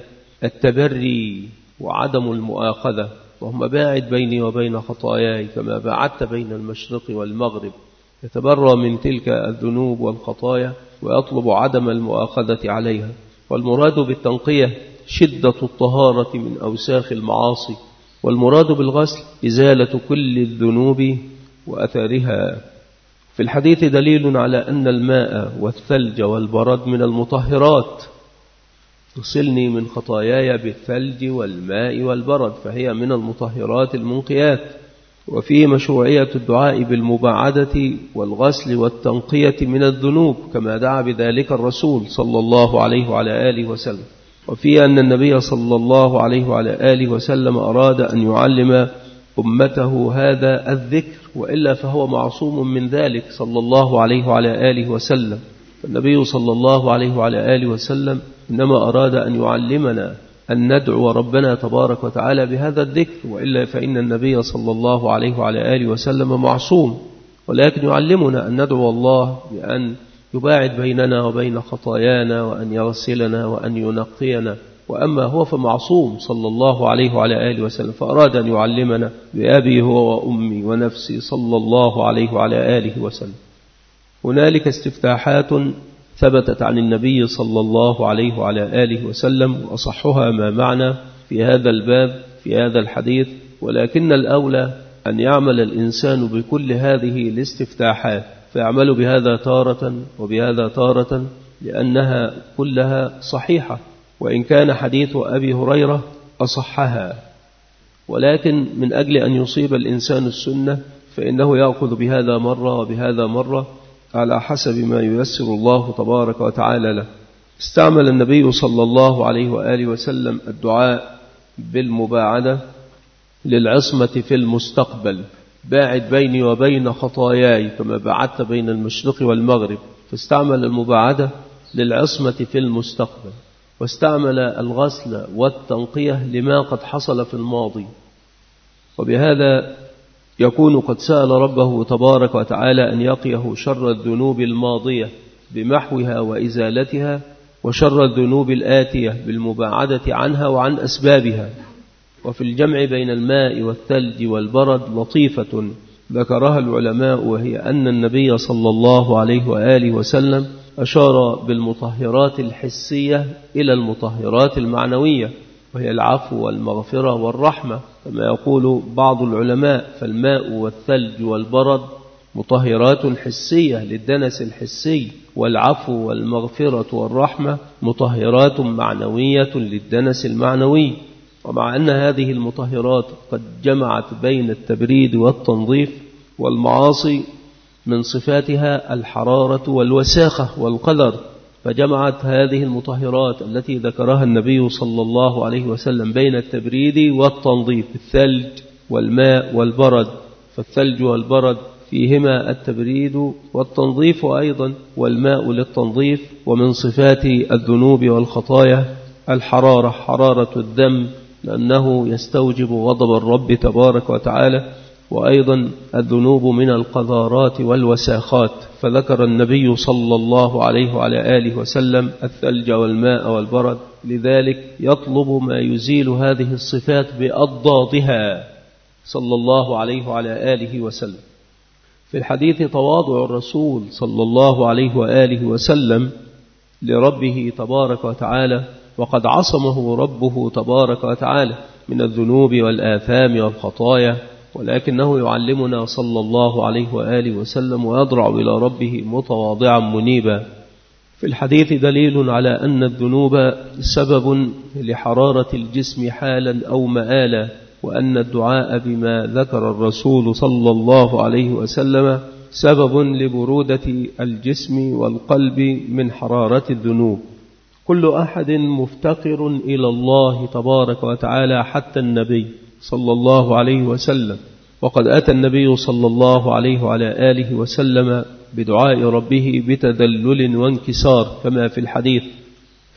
S2: التبري وعدم المؤاخذة، وهم باعد بيني وبين خطاياي كما باعدت بين المشرق والمغرب، يتبرى من تلك الذنوب والخطايا ويطلب عدم المؤاخذة عليها. والمراد بالتنقية شدة الطهارة من أوساخ المعاصي، والمراد بالغسل إزالة كل الذنوب وأثارها. في الحديث دليل على أن الماء والثلج والبرد من المطهرات، تغسلني من خطاياي بالثلج والماء والبرد، فهي من المطهرات المنقيات. وفيه مشروعية الدعاء بالمباعدة والغسل والتنقية من الذنوب كما دعا بذلك الرسول صلى الله عليه وعلى آله وسلم. وفيه أن النبي صلى الله عليه وعلى آله وسلم أراد أن يعلم أمته هذا الذكر، وإلا فهو معصوم من ذلك صلى الله عليه وعلى آله وسلم. فالنبي صلى الله عليه وعلى آله وسلم إنما أراد أن يعلمنا أن ندعو ربنا تبارك وتعالى بهذا الذكر، وإلا فإن النبي صلى الله عليه وعلى آله وسلم معصوم، ولكن يعلمنا أن ندعو الله بأن يباعد بيننا وبين خطايانا وأن يغسلنا وأن ينقينا. وأما هو فمعصوم صلى الله عليه وعلى آله وسلم، فأراد أن يعلمنا بأبي هو وأمي ونفسي صلى الله عليه وعلى آله وسلم. هنالك استفتاحات ثبتت عن النبي صلى الله عليه وعلى آله وسلم، وأصحها ما معنى في هذا الباب في هذا الحديث، ولكن الأولى أن يعمل الإنسان بكل هذه الاستفتاحات، فيعمل بهذا تارة وبهذا تارة، لأنها كلها صحيحة، وإن كان حديث أبي هريرة أصحها، ولكن من أجل أن يصيب الإنسان السنة فإنه يأخذ بهذا مرة وبهذا مرة على حسب ما ييسر الله تبارك وتعالى له. استعمل النبي صلى الله عليه وآله وسلم الدعاء بالمباعدة للعصمة في المستقبل، باعد بيني وبين خطاياي كما باعدت بين المشرق والمغرب، فاستعمل المباعدة للعصمة في المستقبل، واستعمل الغسل والتنقية لما قد حصل في الماضي. وبهذا يكون قد سأل ربه تبارك وتعالى أن يقيه شر الذنوب الماضية بمحوها وإزالتها، وشر الذنوب الآتية بالمباعدة عنها وعن أسبابها. وفي الجمع بين الماء والثلج والبرد لطيفة ذكرها العلماء، وهي أن النبي صلى الله عليه وآله وسلم أشار بالمطهرات الحسية إلى المطهرات المعنوية، وهي العفو والمغفرة والرحمة كما يقول بعض العلماء. فالماء والثلج والبرد مطهرات حسية للدنس الحسي، والعفو والمغفرة والرحمة مطهرات معنوية للدنس المعنوي. ومع أن هذه المطهرات قد جمعت بين التبريد والتنظيف، والمعاصي من صفاتها الحرارة والوساخة والقدر، فجمعت هذه المطهرات التي ذكرها النبي صلى الله عليه وسلم بين التبريد والتنظيف، الثلج والماء والبرد. فالثلج والبرد فيهما التبريد والتنظيف أيضا، والماء للتنظيف. ومن صفات الذنوب والخطايا الحرارة، حرارة الدم، لأنه يستوجب غضب الرب تبارك وتعالى. وأيضا الذنوب من القذارات والوساخات، فذكر النبي صلى الله عليه وعلى آله وسلم الثلج والماء والبرد، لذلك يطلب ما يزيل هذه الصفات بأضدادها صلى الله عليه وعلى آله وسلم. في الحديث تواضع الرسول صلى الله عليه وآله وسلم لربه تبارك وتعالى، وقد عصمه ربه تبارك وتعالى من الذنوب والآثام والخطايا، ولكنه يعلمنا صلى الله عليه وآله وسلم ويضرع إلى ربه متواضعا منيبا. في الحديث دليل على أن الذنوب سبب لحرارة الجسم حالا أو مآلا، وأن الدعاء بما ذكر الرسول صلى الله عليه وسلم سبب لبرودة الجسم والقلب من حرارة الذنوب. كل أحد مفتقر إلى الله تبارك وتعالى حتى النبي صلى الله عليه وسلم، وقد أتى النبي صلى الله عليه وعلى آله وسلم بدعاء ربه بتذلل وانكسار كما في الحديث،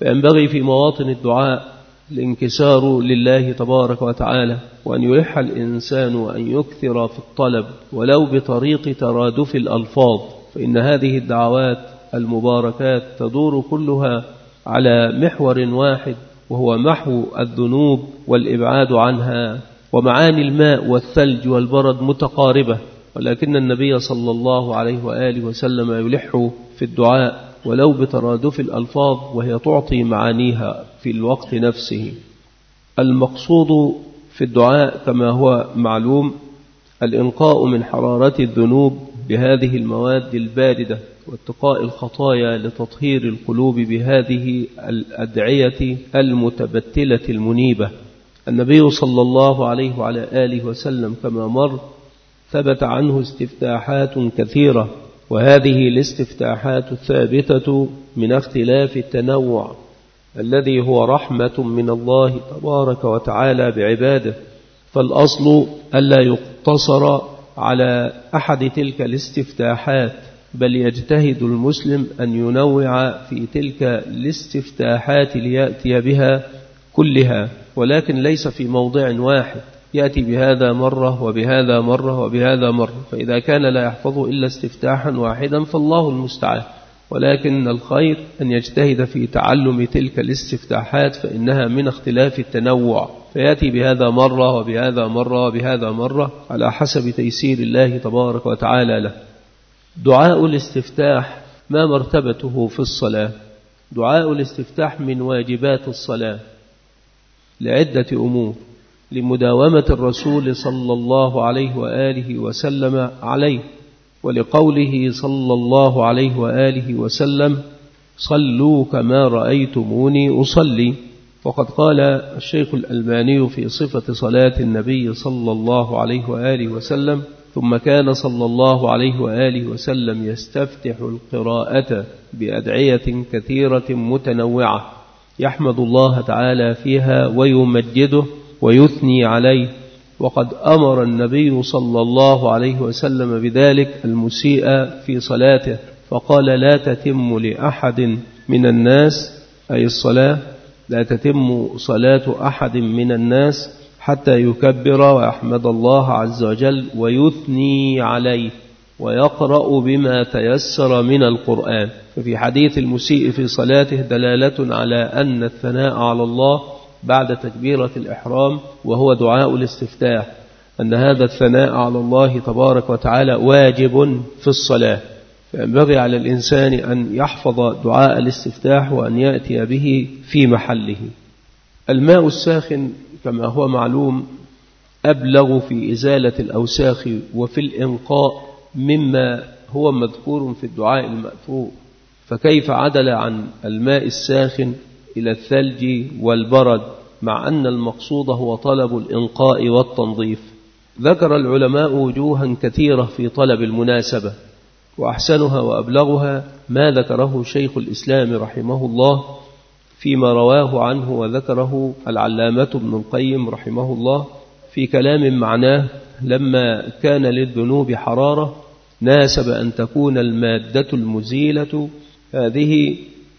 S2: فينبغي في مواطن الدعاء الانكسار لله تبارك وتعالى، وأن يلح الإنسان وأن يكثر في الطلب ولو بطريق ترادف الألفاظ، فإن هذه الدعوات المباركات تدور كلها على محور واحد، وهو محو الذنوب والإبعاد عنها. ومعاني الماء والثلج والبرد متقاربة، ولكن النبي صلى الله عليه وآله وسلم يلح في الدعاء ولو بترادف الألفاظ، وهي تعطي معانيها في الوقت نفسه. المقصود في الدعاء كما هو معلوم الإنقاء من حرارة الذنوب بهذه المواد الباردة، واتقاء الخطايا لتطهير القلوب بهذه الأدعية المتبتلة المنيبة. النبي صلى الله عليه وعلى آله وسلم كما مر ثبت عنه استفتاحات كثيرة، وهذه الاستفتاحات الثابتة من اختلاف التنوع الذي هو رحمة من الله تبارك وتعالى بعباده، فالأصل ألا يقتصر على أحد تلك الاستفتاحات، بل يجتهد المسلم أن ينوع في تلك الاستفتاحات ليأتي بها كلها، ولكن ليس في موضع واحد، يأتي بهذا مرة وبهذا مرة وبهذا مرة، فإذا كان لا يحفظ إلا استفتاحا واحدا فالله المستعان. ولكن الخير أن يجتهد في تعلم تلك الاستفتاحات، فإنها من اختلاف التنوع، فيأتي بهذا مرة وبهذا مرة وبهذا مرة على حسب تيسير الله تبارك وتعالى له. دعاء الاستفتاح ما مرتبته في الصلاة؟ دعاء الاستفتاح من واجبات الصلاة لعدة أمور، لمداومة الرسول صلى الله عليه وآله وسلم عليه، ولقوله صلى الله عليه وآله وسلم صلوا كما رأيتموني أصلي. وقد قال الشيخ الألباني في صفة صلاة النبي صلى الله عليه وآله وسلم: ثم كان صلى الله عليه وآله وسلم يستفتح القراءة بأدعية كثيرة متنوعة يحمد الله تعالى فيها ويمجده ويثني عليه. وقد أمر النبي صلى الله عليه وسلم بذلك المسيء في صلاته، فقال: لا تتم لأحد من الناس، أي الصلاة لا تتم صلاة أحد من الناس حتى يكبر ويحمد الله عز وجل ويثني عليه ويقرأ بما تيسر من القرآن. ففي حديث المسيء في صلاته دلالة على أن الثناء على الله بعد تكبيرة الإحرام وهو دعاء الاستفتاح، أن هذا الثناء على الله تبارك وتعالى واجب في الصلاة، فينبغي على الإنسان أن يحفظ دعاء الاستفتاح وأن يأتي به في محله. الماء الساخن كما هو معلوم أبلغ في إزالة الأوساخ وفي الإنقاء مما هو مذكور في الدعاء المأثور، فكيف عدل عن الماء الساخن إلى الثلج والبرد مع أن المقصود هو طلب الإنقاء والتنظيف؟ ذكر العلماء وجوها كثيرة في طلب المناسبة، وأحسنها وأبلغها ما ذكره شيخ الإسلام رحمه الله فيما رواه عنه وذكره العلامة ابن القيم رحمه الله في كلام معناه: لما كان للذنوب حرارة ناسب أن تكون المادة المزيلة هذه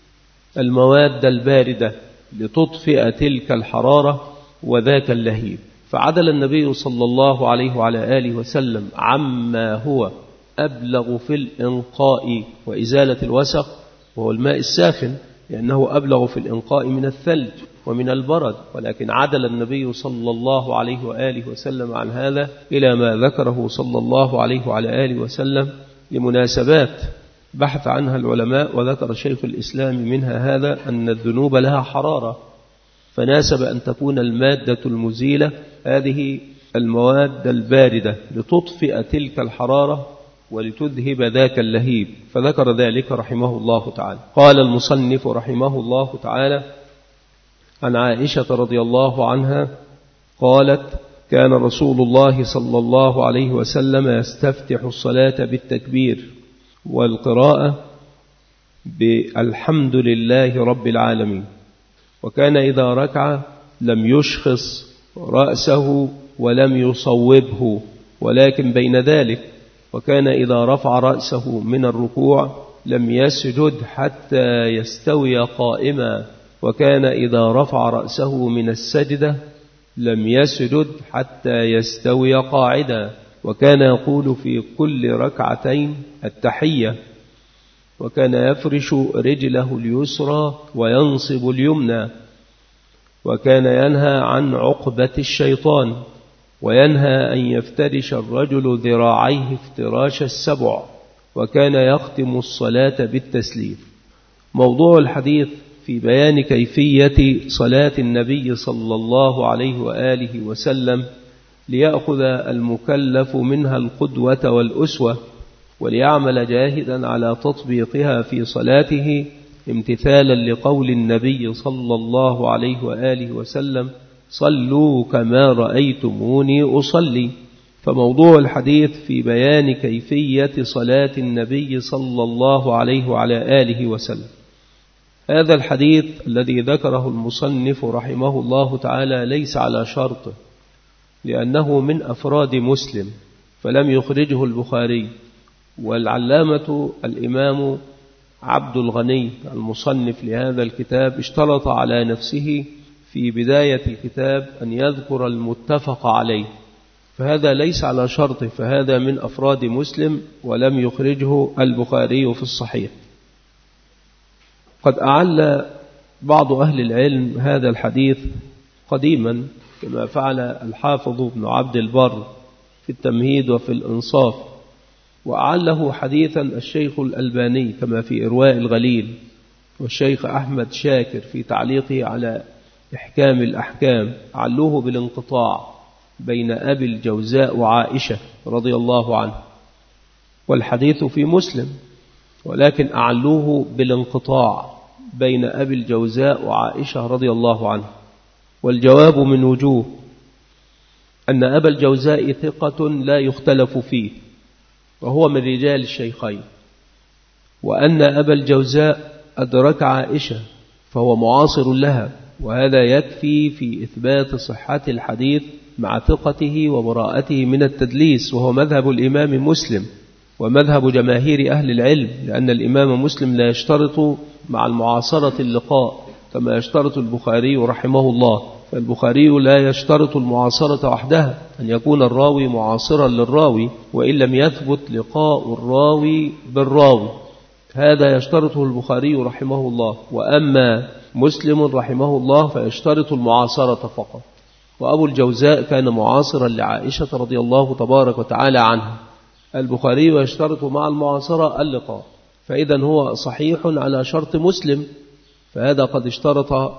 S2: المواد الباردة لتطفئ تلك الحرارة وذاك اللهيب، فعدل النبي صلى الله عليه وعلى آله وسلم عما هو أبلغ في الإنقاء وإزالة الوسخ وهو الماء الساخن، لأنه أبلغ في الإنقاء من الثلج ومن البرد، ولكن عدل النبي صلى الله عليه وآله وسلم عن هذا إلى ما ذكره صلى الله عليه وعلى آله وسلم لمناسبات بحث عنها العلماء، وذكر شيخ الإسلام منها هذا أن الذنوب لها حرارة، فناسب أن تكون المادة المزيلة هذه المواد الباردة لتطفئ تلك الحرارة ولتذهب ذاك اللهيب، فذكر ذلك رحمه الله تعالى. قال المصنف رحمه الله تعالى: عن عائشة رضي الله عنها قالت: كان رسول الله صلى الله عليه وسلم يستفتح الصلاة بالتكبير والقراءة بالحمد لله رب العالمين، وكان إذا ركع لم يشخص رأسه ولم يصوبه ولكن بين ذلك، وكان إذا رفع رأسه من الركوع لم يسجد حتى يستوي قائما، وكان إذا رفع رأسه من السجدة لم يسجد حتى يستوي قاعدا، وكان يقول في كل ركعتين التحية، وكان يفرش رجله اليسرى وينصب اليمنى، وكان ينهى عن عقبة الشيطان، وينهى أن يفترش الرجل ذراعيه افتراش السبع، وكان يختم الصلاة بالتسليم. موضوع الحديث في بيان كيفية صلاة النبي صلى الله عليه وآله وسلم ليأخذ المكلف منها القدوة والأسوة، وليعمل جاهدا على تطبيقها في صلاته امتثالا لقول النبي صلى الله عليه وآله وسلم: صلوا كما رأيتموني أصلي. فموضوع الحديث في بيان كيفية صلاة النبي صلى الله عليه وعلى آله وسلم. هذا الحديث الذي ذكره المصنف رحمه الله تعالى ليس على شرطه، لأنه من أفراد مسلم فلم يخرجه البخاري، والعلامة الإمام عبد الغني المصنف لهذا الكتاب اشترط على نفسه في بداية الكتاب أن يذكر المتفق عليه، فهذا ليس على شرطه، فهذا من أفراد مسلم ولم يخرجه البخاري في الصحيح. قد أعل بعض أهل العلم هذا الحديث قديما كما فعل الحافظ ابن عبد البر في التمهيد وفي الإنصاف، وأعله حديثا الشيخ الألباني كما في إرواء الغليل، والشيخ أحمد شاكر في تعليقه على إحكام الأحكام علوه بالانقطاع بين أبي الجوزاء وعائشة رضي الله عنه، والحديث في مسلم، ولكن أعلوه بالانقطاع بين أبي الجوزاء وعائشة رضي الله عنه. والجواب من وجوه: أن أبا الجوزاء ثقة لا يختلف فيه، وهو من رجال الشيخين، وأن أبا الجوزاء أدرك عائشة فهو معاصر لها، وهذا يكفي في إثبات صحة الحديث مع ثقته وبراءته من التدليس، وهو مذهب الإمام مسلم ومذهب جماهير أهل العلم، لأن الإمام مسلم لا يشترط مع المعاصرة اللقاء كما يشترط البخاري رحمه الله، فالبخاري لا يشترط المعاصرة وحدها، أن يكون الراوي معاصرا للراوي وإن لم يثبت لقاء الراوي بالراوي، هذا يشترطه البخاري رحمه الله. وأما مسلم رحمه الله فيشترط المعاصرة فقط. وأبو الجوزاء كان معاصرا لعائشة رضي الله تبارك وتعالى عنها، البخاري يشترط مع المعاصرة اللقاء، فإذا هو صحيح على شرط مسلم، فهذا قد اشترط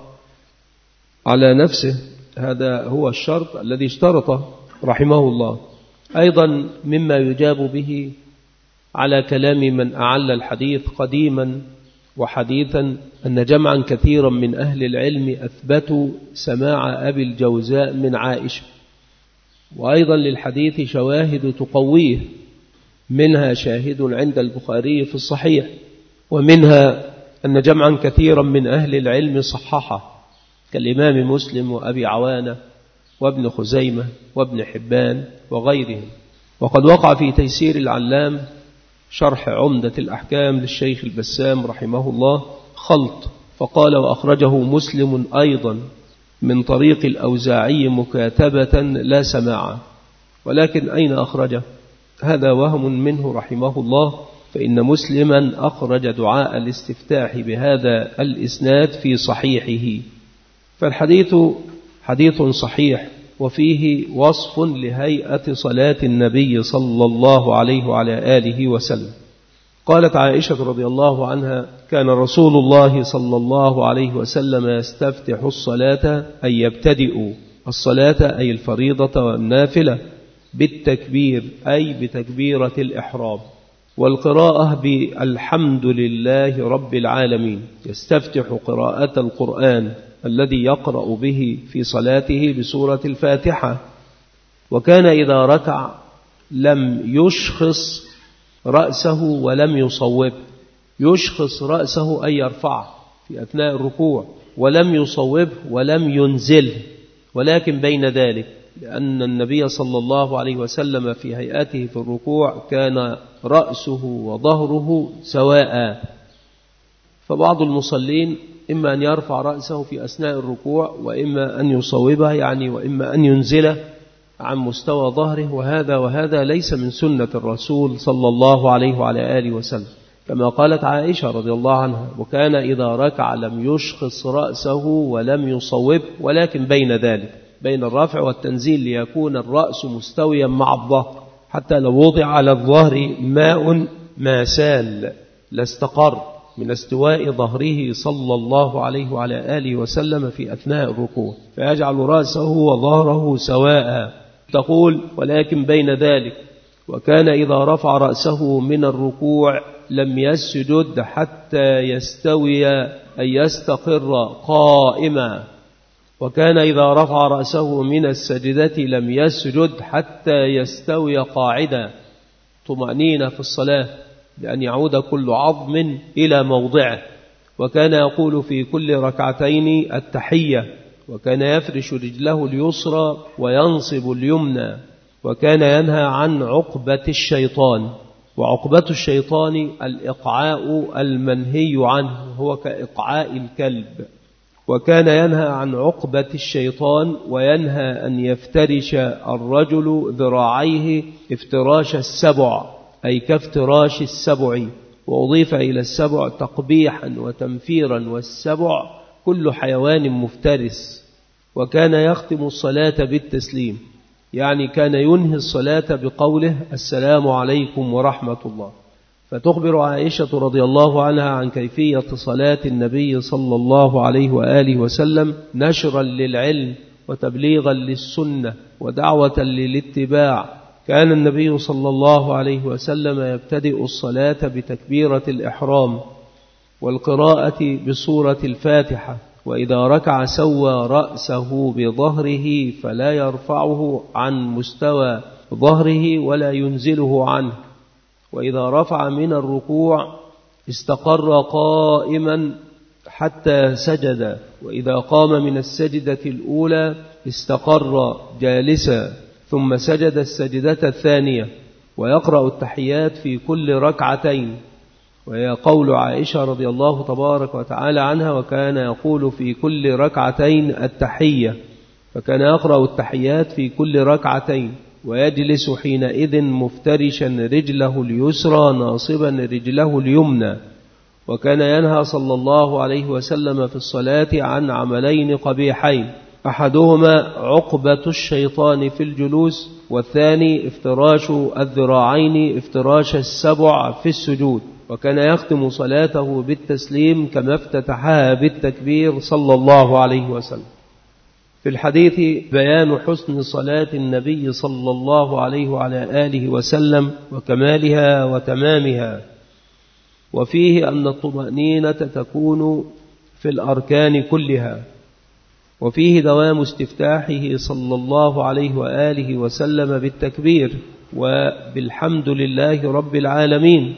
S2: على نفسه، هذا هو الشرط الذي اشترطه رحمه الله. أيضا مما يجاب به على كلام من أعل الحديث قديما وحديثا أن جمعا كثيرا من أهل العلم أثبتوا سماع أبي الجوزاء من عائشة، وأيضا للحديث شواهد تقويه، منها شاهد عند البخاري في الصحيح، ومنها أن جمعا كثيرا من أهل العلم صححه كالإمام مسلم وأبي عوانة وابن خزيمة وابن حبان وغيرهم. وقد وقع في تيسير العلام شرح عمدة الأحكام للشيخ البسام رحمه الله خلط، فقال: وأخرجه مسلم أيضا من طريق الأوزاعي مكاتبة لا سماعا. ولكن أين أخرجه؟ هذا وهم منه رحمه الله، فإن مسلما أخرج دعاء الاستفتاح بهذا الإسناد في صحيحه. فالحديث حديث صحيح، وفيه وصف لهيئة صلاة النبي صلى الله عليه وعلى آله وسلم. قالت عائشة رضي الله عنها: كان رسول الله صلى الله عليه وسلم يستفتح الصلاة، أي يبتدئ الصلاة أي الفريضة والنافلة بالتكبير، أي بتكبيرة الإحرام، والقراءة بالحمد لله رب العالمين. يستفتح قراءة القرآن الذي يقرأ به في صلاته بسورة الفاتحة. وكان إذا ركع لم يشخص رأسه ولم يصوب. يشخص رأسه أي يرفعه في أثناء الركوع، ولم يصوبه ولم ينزله، ولكن بين ذلك، لأن النبي صلى الله عليه وسلم في هيئته في الركوع كان رأسه وظهره سواء. فبعض المصلين إما أن يرفع رأسه في أثناء الركوع، وإما أن يصوبه يعني وإما أن ينزله عن مستوى ظهره، وهذا وهذا ليس من سنة الرسول صلى الله عليه وعلى آله وسلم، كما قالت عائشة رضي الله عنها: وكان إذا ركع لم يشخص رأسه ولم يصوب، ولكن بين ذلك بين الرفع والتنزيل ليكون الرأس مستويا مع الظهر، حتى لو وضع على الظهر ماء ما سال لاستقر من استواء ظهره صلى الله عليه وعلى آله وسلم في أثناء الركوع، فيجعل رأسه وظهره سواء. تقول: ولكن بين ذلك وكان إذا رفع رأسه من الركوع لم يسجد حتى يستوي أي يستقر قائما، وكان إذا رفع رأسه من السجدة لم يسجد حتى يستوي قاعدا، طمأنينة في الصلاة بأن يعود كل عظم إلى موضعه. وكان يقول في كل ركعتين التحية، وكان يفرش رجله اليسرى وينصب اليمنى، وكان ينهى عن عقبة الشيطان. وعقبة الشيطان الإقعاء المنهي عنه، هو كإقعاء الكلب. وكان ينهى عن عقبة الشيطان، وينهى أن يفترش الرجل ذراعيه افتراش السبع، أي كافتراش السبع، وأضيف إلى السبع تقبيحا وتنفيرا، والسبع كل حيوان مفترس. وكان يختم الصلاة بالتسليم، يعني كان ينهي الصلاة بقوله: السلام عليكم ورحمة الله. فتخبر عائشة رضي الله عنها عن كيفية صلاة النبي صلى الله عليه وآله وسلم، نشرا للعلم وتبليغا للسنة ودعوة للاتباع. كان النبي صلى الله عليه وسلم يبتدئ الصلاة بتكبيرة الإحرام والقراءة بسورة الفاتحة، وإذا ركع سوى رأسه بظهره فلا يرفعه عن مستوى ظهره ولا ينزله عنه، وإذا رفع من الركوع استقر قائما حتى سجد، وإذا قام من السجدة الأولى استقر جالسا ثم سجد السجدة الثانية، ويقرأ التحيات في كل ركعتين، وهي قول عائشة رضي الله تبارك وتعالى عنها: وكان يقول في كل ركعتين التحية، فكان يقرأ التحيات في كل ركعتين، ويجلس حينئذ مفترشا رجله اليسرى ناصبا رجله اليمنى. وكان ينهى صلى الله عليه وسلم في الصلاة عن عملين قبيحين: أحدهما عقبة الشيطان في الجلوس، والثاني افتراش الذراعين افتراش السبع في السجود. وكان يختم صلاته بالتسليم كما افتتحها بالتكبير صلى الله عليه وسلم. في الحديث بيان حسن صلاة النبي صلى الله عليه وعلى آله وسلم وكمالها وتمامها، وفيه أن الطمأنينة تكون في الأركان كلها، وفيه دوام استفتاحه صلى الله عليه وآله وسلم بالتكبير وبالحمد لله رب العالمين.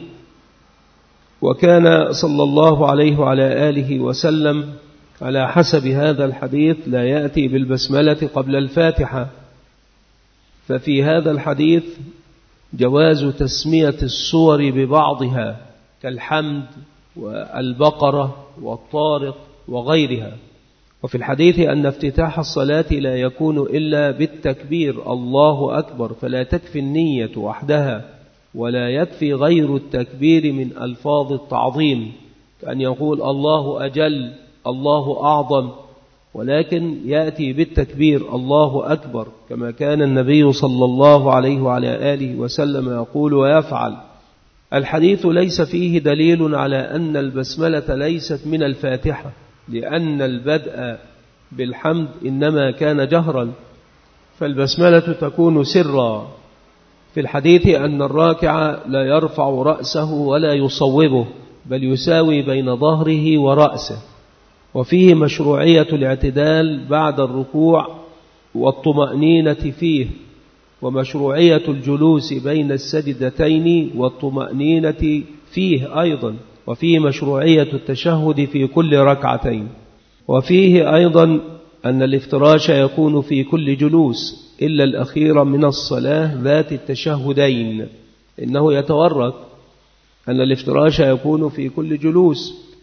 S2: وكان صلى الله عليه وعلى آله وسلم على حسب هذا الحديث لا يأتي بالبسملة قبل الفاتحة، ففي هذا الحديث جواز تسمية السور ببعضها كالحمد والبقرة والطارق وغيرها. وفي الحديث أن افتتاح الصلاة لا يكون إلا بالتكبير الله أكبر، فلا تكفي النية وحدها، ولا يكفي غير التكبير من ألفاظ التعظيم، كأن يقول الله أجل الله أعظم، ولكن يأتي بالتكبير الله أكبر كما كان النبي صلى الله عليه وعلى آله وسلم يقول ويفعل. الحديث ليس فيه دليل على أن البسملة ليست من الفاتحة، لأن البدء بالحمد إنما كان جهرا، فالبسملة تكون سرا. في الحديث أن الراكع لا يرفع رأسه ولا يصوبه، بل يساوي بين ظهره ورأسه. وفيه مشروعية الاعتدال بعد الركوع والطمأنينة فيه، ومشروعية الجلوس بين السجدتين والطمأنينة فيه أيضا، وفيه مشروعية التشهد في كل ركعتين. وفيه أيضا أن الافتراش يكون في كل جلوس إلا الأخير من الصلاة ذات التشهدين، إنه يتورك أن الافتراش يكون في كل جلوس،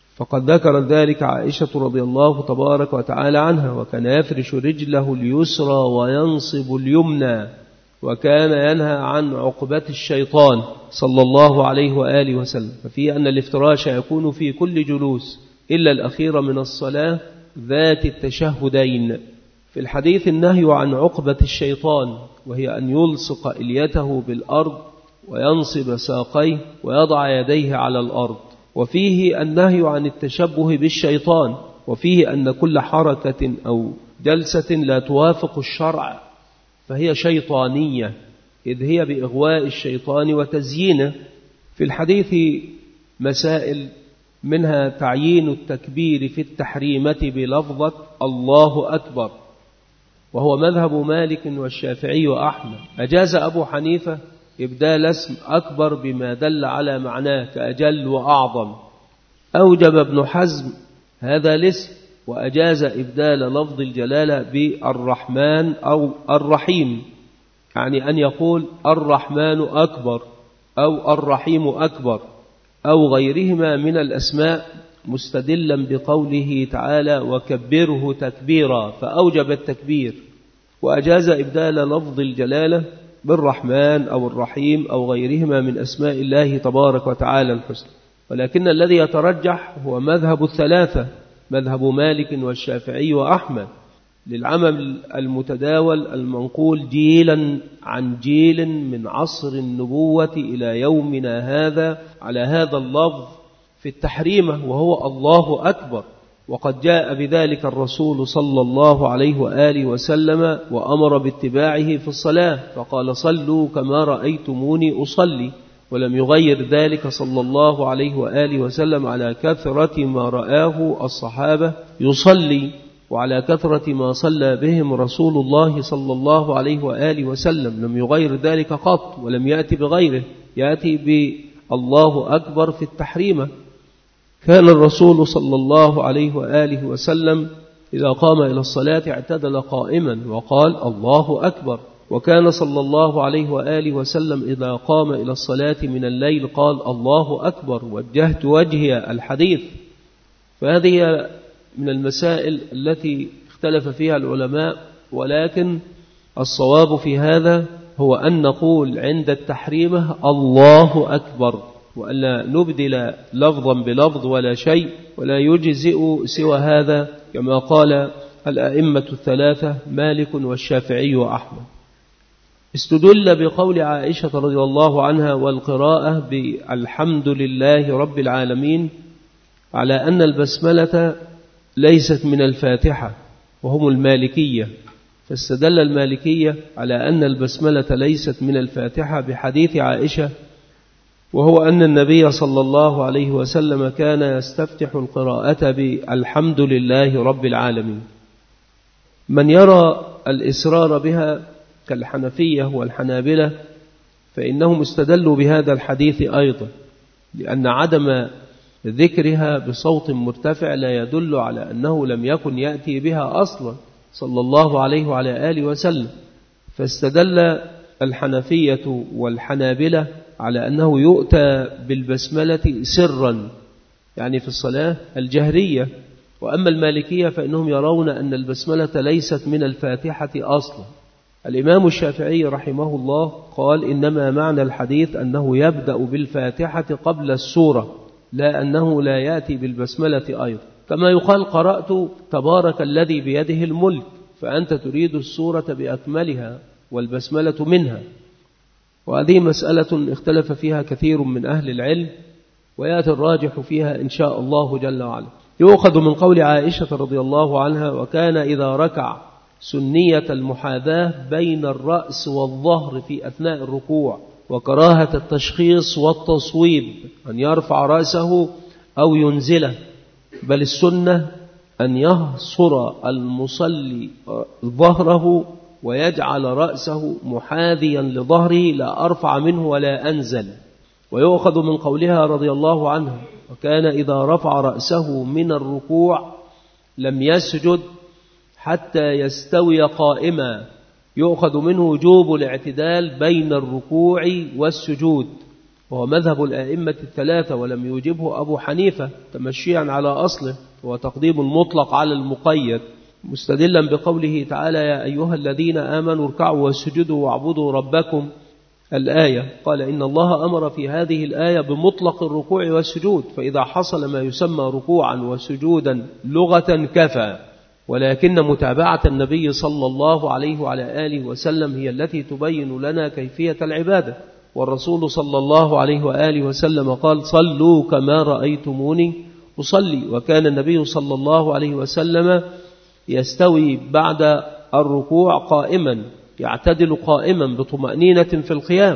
S2: فقد ذكرت ذلك عائشة رضي الله تبارك وتعالى عنها: وكان يفرش رجله اليسرى وينصب اليمنى، وكان ينهى عن عقبة الشيطان صلى الله عليه وآله وسلم. ففي أن الافتراش يكون في كل جلوس إلا الأخير من الصلاة ذات التشهدين. في الحديث النهي عن عقبة الشيطان، وهي أن يلصق إليته بالأرض وينصب ساقيه ويضع يديه على الأرض. وفيه النهي عن التشبه بالشيطان، وفيه أن كل حركة أو جلسة لا توافق الشرع فهي شيطانية، إذ هي بإغواء الشيطان وتزيينه. في الحديث مسائل، منها تعيين التكبير في التحريمة بلفظة الله أكبر، وهو مذهب مالك والشافعي وأحمد. أجاز أبو حنيفة إبدال اسم أكبر بما دل على معناه كأجل وأعظم. أوجب ابن حزم هذا الاسم، وأجاز إبدال لفظ الجلالة بالرحمن أو الرحيم، يعني أن يقول الرحمن أكبر أو الرحيم أكبر أو غيرهما من الأسماء، مستدلا بقوله تعالى: وكبره تكبيرا، فأوجب التكبير. وأجاز إبدال لفظ الجلالة بالرحمن أو الرحيم أو غيرهما من أسماء الله تبارك وتعالى الحسنى. ولكن الذي يترجح هو مذهب الثلاثة، مذهب مالك والشافعي وأحمد، للعمل المتداول المنقول جيلا عن جيل من عصر النبوة إلى يومنا هذا على هذا اللفظ في التحريمة، وهو الله أكبر. وقد جاء بذلك الرسول صلى الله عليه وآله وسلم وأمر باتباعه في الصلاة، فقال: صلوا كما رأيتموني أصلي. ولم يغير ذلك صلى الله عليه وآله وسلم على كثرة ما رآه الصحابة يصلي، وعلى كثرة ما صلى بهم رسول الله صلى الله عليه وآله وسلم. لم يغير ذلك قط، ولم يأتي بغيره، يأتي بالله أكبر في التحريمة. كان الرسول صلى الله عليه وآله وسلم إذا قام إلى الصلاة اعتدل قائما وقال: الله أكبر. وكان صلى الله عليه وآله وسلم إذا قام إلى الصلاة من الليل قال: الله أكبر، وجهت وجهي، الحديث. فهذه من المسائل التي اختلف فيها العلماء، ولكن الصواب في هذا هو أن نقول عند التحريمة الله أكبر، وألا نبدل لفظا بلفظ ولا شيء، ولا يجزئ سوى هذا، كما قال الأئمة الثلاثة مالك والشافعي وأحمد. استدل بقول عائشة رضي الله عنها والقراءة بالحمد لله رب العالمين على أن البسملة ليست من الفاتحة، وهم المالكية. فاستدل المالكية على أن البسملة ليست من الفاتحة بحديث عائشة، وهو أن النبي صلى الله عليه وسلم كان يستفتح القراءة بالحمد لله رب العالمين. من يرى الإسرار بها كالحنفية والحنابلة فإنهم استدلوا بهذا الحديث أيضا، لأن عدم ذكرها بصوت مرتفع لا يدل على أنه لم يكن يأتي بها أصلا صلى الله عليه وعلى آله وسلم. فاستدل الحنفية والحنابلة على أنه يؤتى بالبسملة سرا، يعني في الصلاة الجهرية. وأما المالكية فإنهم يرون أن البسملة ليست من الفاتحة أصلا. الإمام الشافعي رحمه الله قال: إنما معنى الحديث أنه يبدأ بالفاتحة قبل السورة، لا أنه لا يأتي بالبسملة أيضا. كما يقال: قرأت تبارك الذي بيده الملك، فأنت تريد السورة بأكملها والبسملة منها. وهذه مسألة اختلف فيها كثير من أهل العلم، ويأتي الراجح فيها إن شاء الله جل وعلا. يؤخذ من قول عائشة رضي الله عنها: وكان إذا ركع سنية المحاذاة بين الرأس والظهر في أثناء الركوع، وكراهة التشخيص والتصويب، أن يرفع رأسه أو ينزله، بل السنة أن يهصر المصلي ظهره ويجعل رأسه محاذيا لظهره، لا أرفع منه ولا أنزل. ويؤخذ من قولها رضي الله عنها: وكان إذا رفع رأسه من الركوع لم يسجد حتى يستوي قائما. يؤخذ منه وجوب الاعتدال بين الركوع والسجود، وهو مذهب الآئمة الثلاثة، ولم يوجبه أبو حنيفة تمشيا على أصله، وتقديم المطلق على المقيد، مستدلا بقوله تعالى: يا أيها الذين آمنوا اركعوا واسجدوا واعبدوا ربكم، الآية. قال: إن الله أمر في هذه الآية بمطلق الركوع والسجود، فإذا حصل ما يسمى ركوعا وسجودا لغة كفى، ولكن متابعة النبي صلى الله عليه وعلى آله وسلم هي التي تبين لنا كيفية العبادة. والرسول صلى الله عليه وآله وسلم قال: صلوا كما رأيتموني أصلي. وكان النبي صلى الله عليه وسلم يستوي بعد الركوع قائما، يعتدل قائما بطمأنينة في القيام،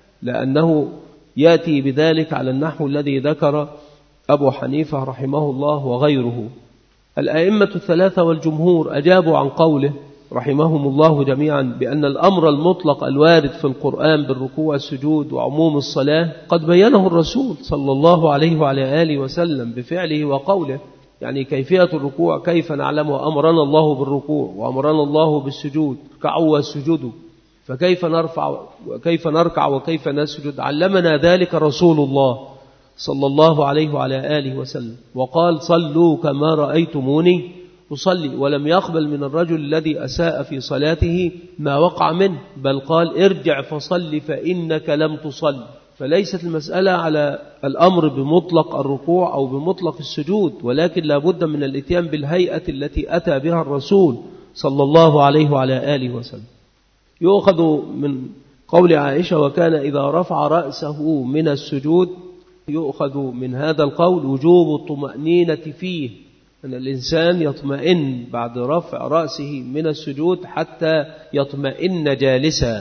S2: لأنه يأتي بذلك على النحو الذي ذكر أبو حنيفة رحمه الله وغيره. الأئمة الثلاثة والجمهور أجابوا عن قوله رحمهم الله جميعا بأن الأمر المطلق الوارد في القرآن بالركوع والسجود وعموم الصلاة قد بينه الرسول صلى الله عليه وعلى آله وسلم بفعله وقوله. يعني كيفية الركوع كيف نعلم؟ أمرنا الله بالركوع وأمرنا الله بالسجود، اركعوا واسجدوا، فكيف نرفع وكيف نركع وكيف نسجد؟ علمنا ذلك رسول الله صلى الله عليه وعلى آله وسلم، وقال: صلوا كما رأيتموني أصلي. ولم يقبل من الرجل الذي أساء في صلاته ما وقع منه، بل قال: ارجع فصل فإنك لم تصل. فليست المسألة على الأمر بمطلق الركوع أو بمطلق السجود، ولكن لا بد من الاتيان بالهيئة التي أتى بها الرسول صلى الله عليه وعلى آله وسلم. يؤخذ من قول عائشة: وكان إذا رفع رأسه من السجود، يؤخذ من هذا القول وجوب الطمأنينة فيه، أن الإنسان يطمئن بعد رفع رأسه من السجود حتى يطمئن جالسا.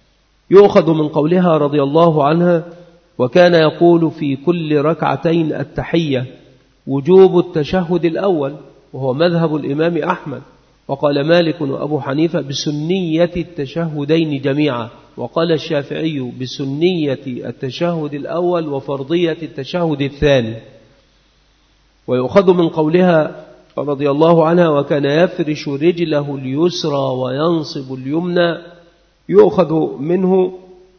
S2: يؤخذ من قولها رضي الله عنها: وكان يقول في كل ركعتين التحية، وجوب التشهد الأول، وهو مذهب الإمام أحمد. وقال مالك وأبو حنيفة بسنية التشهدين جميعا، وقال الشافعي بسنية التشهد الأول وفرضية التشهد الثاني. ويؤخذ من قولها رضي الله عنها: وكان يفرش رجله اليسرى وينصب اليمنى، يؤخذ منه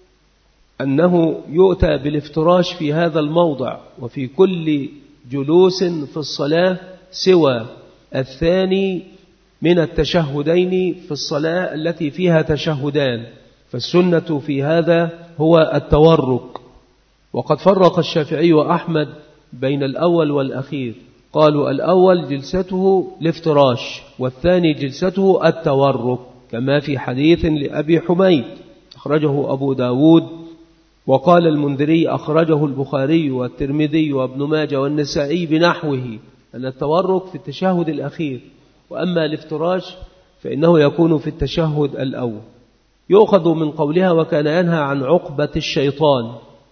S2: أنه يؤتى بالافتراش في هذا الموضع وفي كل جلوس في الصلاة سوى الثاني من التشهدين في الصلاة التي فيها تشهدان، فالسنة في هذا هو التورك. وقد فرق الشافعي وأحمد بين الأول والأخير، قالوا الأول جلسته الافتراش والثاني جلسته التورك، كما في حديث لأبي حميد أخرجه أبو داود. وقال المنذري أخرجه البخاري والترمذي وابن ماجه والنسائي بنحوه، أن التورك في التشهد الأخير، وأما الافتراش فإنه يكون في التشهد الأول. يؤخذ من قولها: وكان ينهى عن عقبة الشيطان،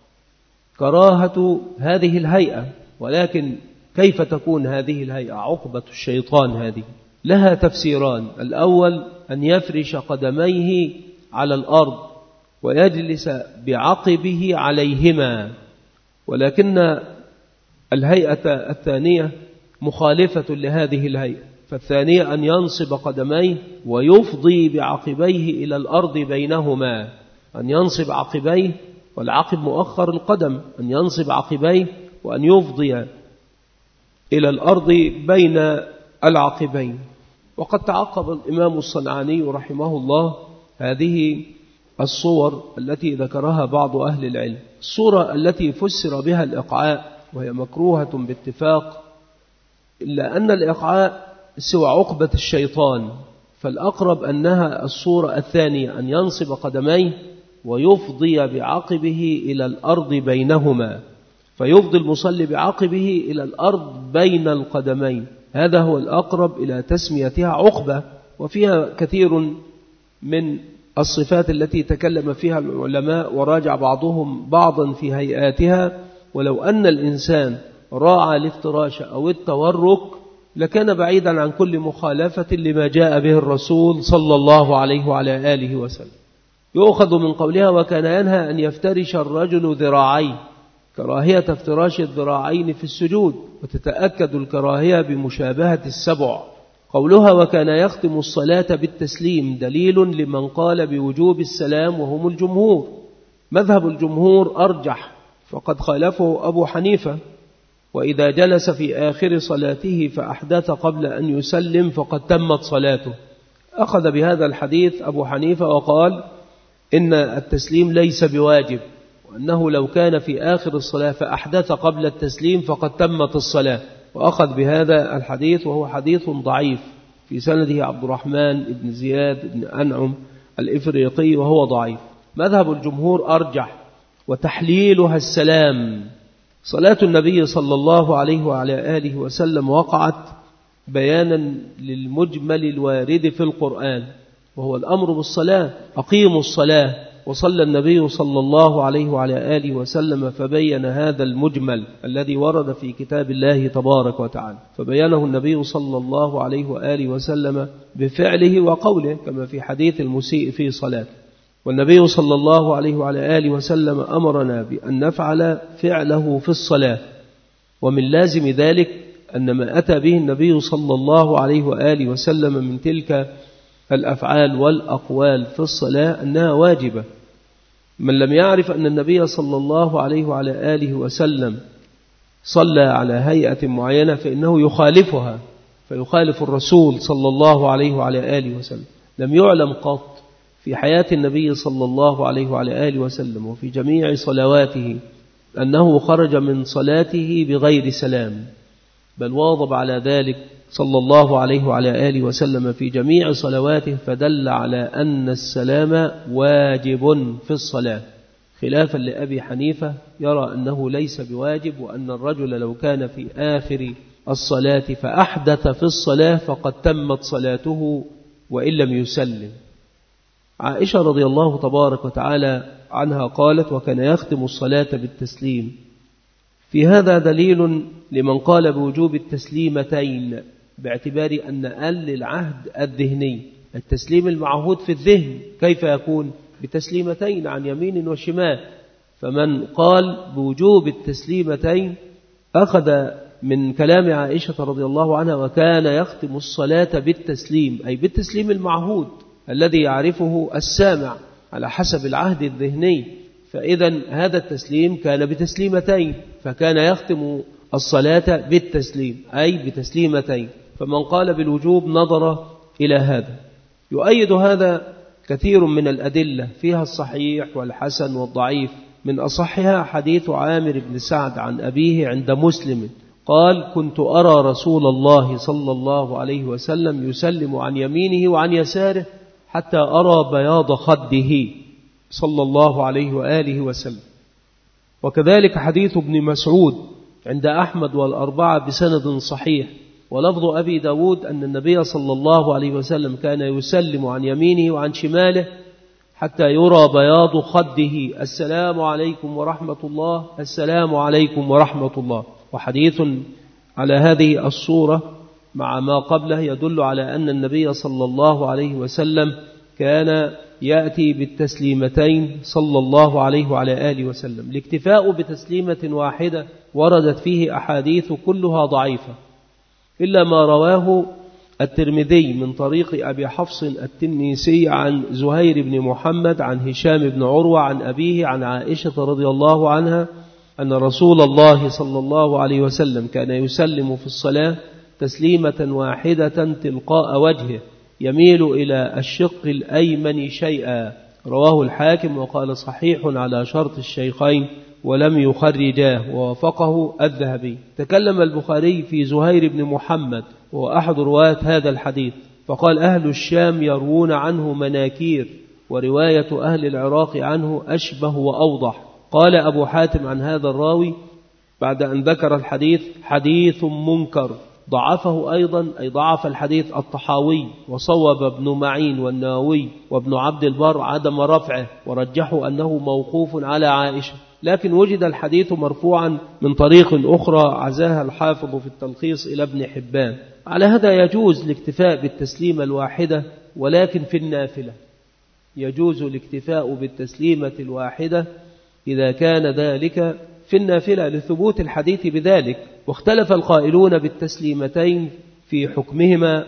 S2: كراهة هذه الهيئة. ولكن كيف تكون هذه الهيئة عقبة الشيطان؟ هذه لها تفسيران: الأول أن يفرش قدميه على الأرض ويجلس بعقبه عليهما، ولكن الهيئة الثانية مخالفة لهذه الهيئة، فالثانية أن ينصب قدميه ويفضي بعقبيه إلى الأرض بينهما، أن ينصب عقبيه، والعقب مؤخر القدم، أن ينصب عقبيه وأن يفضي إلى الأرض بين العقبين. وقد تعقب الإمام الصنعاني رحمه الله هذه الصور التي ذكرها بعض أهل العلم. الصورة التي فسر بها الإقعاء وهي مكروهة باتفاق، إلا أن الإقعاء سوى عقبة الشيطان، فالأقرب أنها الصورة الثانية، أن ينصب قدميه ويفضي بعقبه إلى الأرض بينهما، فيفضي المصلي بعقبه إلى الأرض بين القدمين. هذا هو الأقرب إلى تسميتها عقبة، وفيها كثير من الصفات التي تكلم فيها العلماء وراجع بعضهم بعضا في هيئاتها. ولو أن الإنسان راعى الافتراش أو التورك لكان بعيدا عن كل مخالفة لما جاء به الرسول صلى الله عليه وعلى آله وسلم. يؤخذ من قولها: وكان ينهى أن يفترش الرجل ذراعيه، كراهية افتراش الذراعين في السجود، وتتأكد الكراهية بمشابهة السبع. قولها: وكان يختم الصلاة بالتسليم، دليل لمن قال بوجوب السلام وهم الجمهور. مذهب الجمهور أرجح فقد خالفه أبو حنيفة، وإذا جلس في آخر صلاته فأحدث قبل أن يسلم فقد تمت صلاته. أخذ بهذا الحديث أبو حنيفة وقال إن التسليم ليس بواجب، وأنه لو كان في آخر الصلاة فأحدث قبل التسليم فقد تمت الصلاة، وأخذ بهذا الحديث وهو حديث ضعيف في سنده عبد الرحمن بن زياد بن أنعم الإفريقي وهو ضعيف. مذهب الجمهور أرجح، وتحليلها السلام. صلاة النبي صلى الله عليه وعلى آله وسلم وقعت بيانا للمجمل الوارد في القرآن، وهو الأمر بالصلاة، أقيموا الصلاة. وصلى النبي صلى الله عليه وعلى آله وسلم فبين هذا المجمل الذي ورد في كتاب الله تبارك وتعالى، فبينه النبي صلى الله عليه وآله وسلم بفعله وقوله، كما في حديث المسيء في صلاته. والنبي صلى الله عليه وعلى آله وسلم أمرنا بأن نفعل فعله في الصلاة، ومن لازم ذلك أن ما أتى به النبي صلى الله عليه وآله وسلم من تلك الأفعال والأقوال في الصلاة أنها واجبة. من لم يعرف أن النبي صلى الله عليه وعلى آله وسلم صلى على هيئة معينة فإنه يخالفها، فيخالف الرسول صلى الله عليه وعلى آله وسلم. لم يعلم قط في حياة النبي صلى الله عليه وعلى آله وسلم وفي جميع صلواته أنه خرج من صلاته بغير سلام، بل واظب على ذلك صلى الله عليه وعلى آله وسلم في جميع صلواته، فدل على أن السلام واجب في الصلاة، خلافا لأبي حنيفة يرى أنه ليس بواجب، وأن الرجل لو كان في آخر الصلاة فأحدث في الصلاة فقد تمت صلاته وإن لم يسلم. عائشة رضي الله تبارك وتعالى عنها قالت: وكان يختم الصلاة بالتسليم. في هذا دليل لمن قال بوجوب التسليمتين، باعتبار أن أقل العهد الذهني، التسليم المعهود في الذهن كيف يكون بتسليمتين عن يمين وشمال. فمن قال بوجوب التسليمتين أخذ من كلام عائشة رضي الله عنها: وكان يختم الصلاة بالتسليم، أي بالتسليم المعهود الذي يعرفه السامع على حسب العهد الذهني. فإذا هذا التسليم كان بتسليمتين، فكان يختم الصلاة بالتسليم أي بتسليمتين. فمن قال بالوجوب نظر إلى هذا. يؤيد هذا كثير من الأدلة فيها الصحيح والحسن والضعيف. من أصحها حديث عامر بن سعد عن أبيه عند مسلم قال: كنت أرى رسول الله صلى الله عليه وسلم يسلم عن يمينه وعن يساره حتى أرى بياض خده صلى الله عليه وآله وسلم. وكذلك حديث ابن مسعود عند أحمد والأربعة بسند صحيح، ولفظ أبي داود أن النبي صلى الله عليه وسلم كان يسلم عن يمينه وعن شماله حتى يرى بياض خده: السلام عليكم ورحمة الله، السلام عليكم ورحمة الله. وحديث على هذه الصورة مع ما قبله يدل على أن النبي صلى الله عليه وسلم كان يأتي بالتسليمتين صلى الله عليه وعلى آله وسلم. الاكتفاء بتسليمة واحدة وردت فيه أحاديث كلها ضعيفة، إلا ما رواه الترمذي من طريق أبي حفص التنيسي عن زهير بن محمد عن هشام بن عروة عن أبيه عن عائشة رضي الله عنها أن رسول الله صلى الله عليه وسلم كان يسلم في الصلاة تسليمة واحدة تلقاء وجهه يميل إلى الشق الأيمن شيئا. رواه الحاكم وقال صحيح على شرط الشيخين ولم يخرجاه، ووافقه الذهبي. تكلم البخاري في زهير بن محمد وهو أحد رواة هذا الحديث، فقال: أهل الشام يروون عنه مناكير، ورواية أهل العراق عنه أشبه وأوضح. قال أبو حاتم عن هذا الراوي بعد أن ذكر الحديث: حديث منكر. ضعفه أيضا، أي ضعف الحديث الطحاوي، وصوب ابن معين والنووي وابن عبد البر عدم رفعه، ورجحوا أنه موقوف على عائشة. لكن وجد الحديث مرفوعا من طريق أخرى عزاها الحافظ في التلخيص إلى ابن حبان. على هذا يجوز الاكتفاء بالتسليمة الواحدة، ولكن في النافلة يجوز الاكتفاء بالتسليمة الواحدة إذا كان ذلك في النافلة لثبوت الحديث بذلك. واختلف القائلون بالتسليمتين في حكمهما،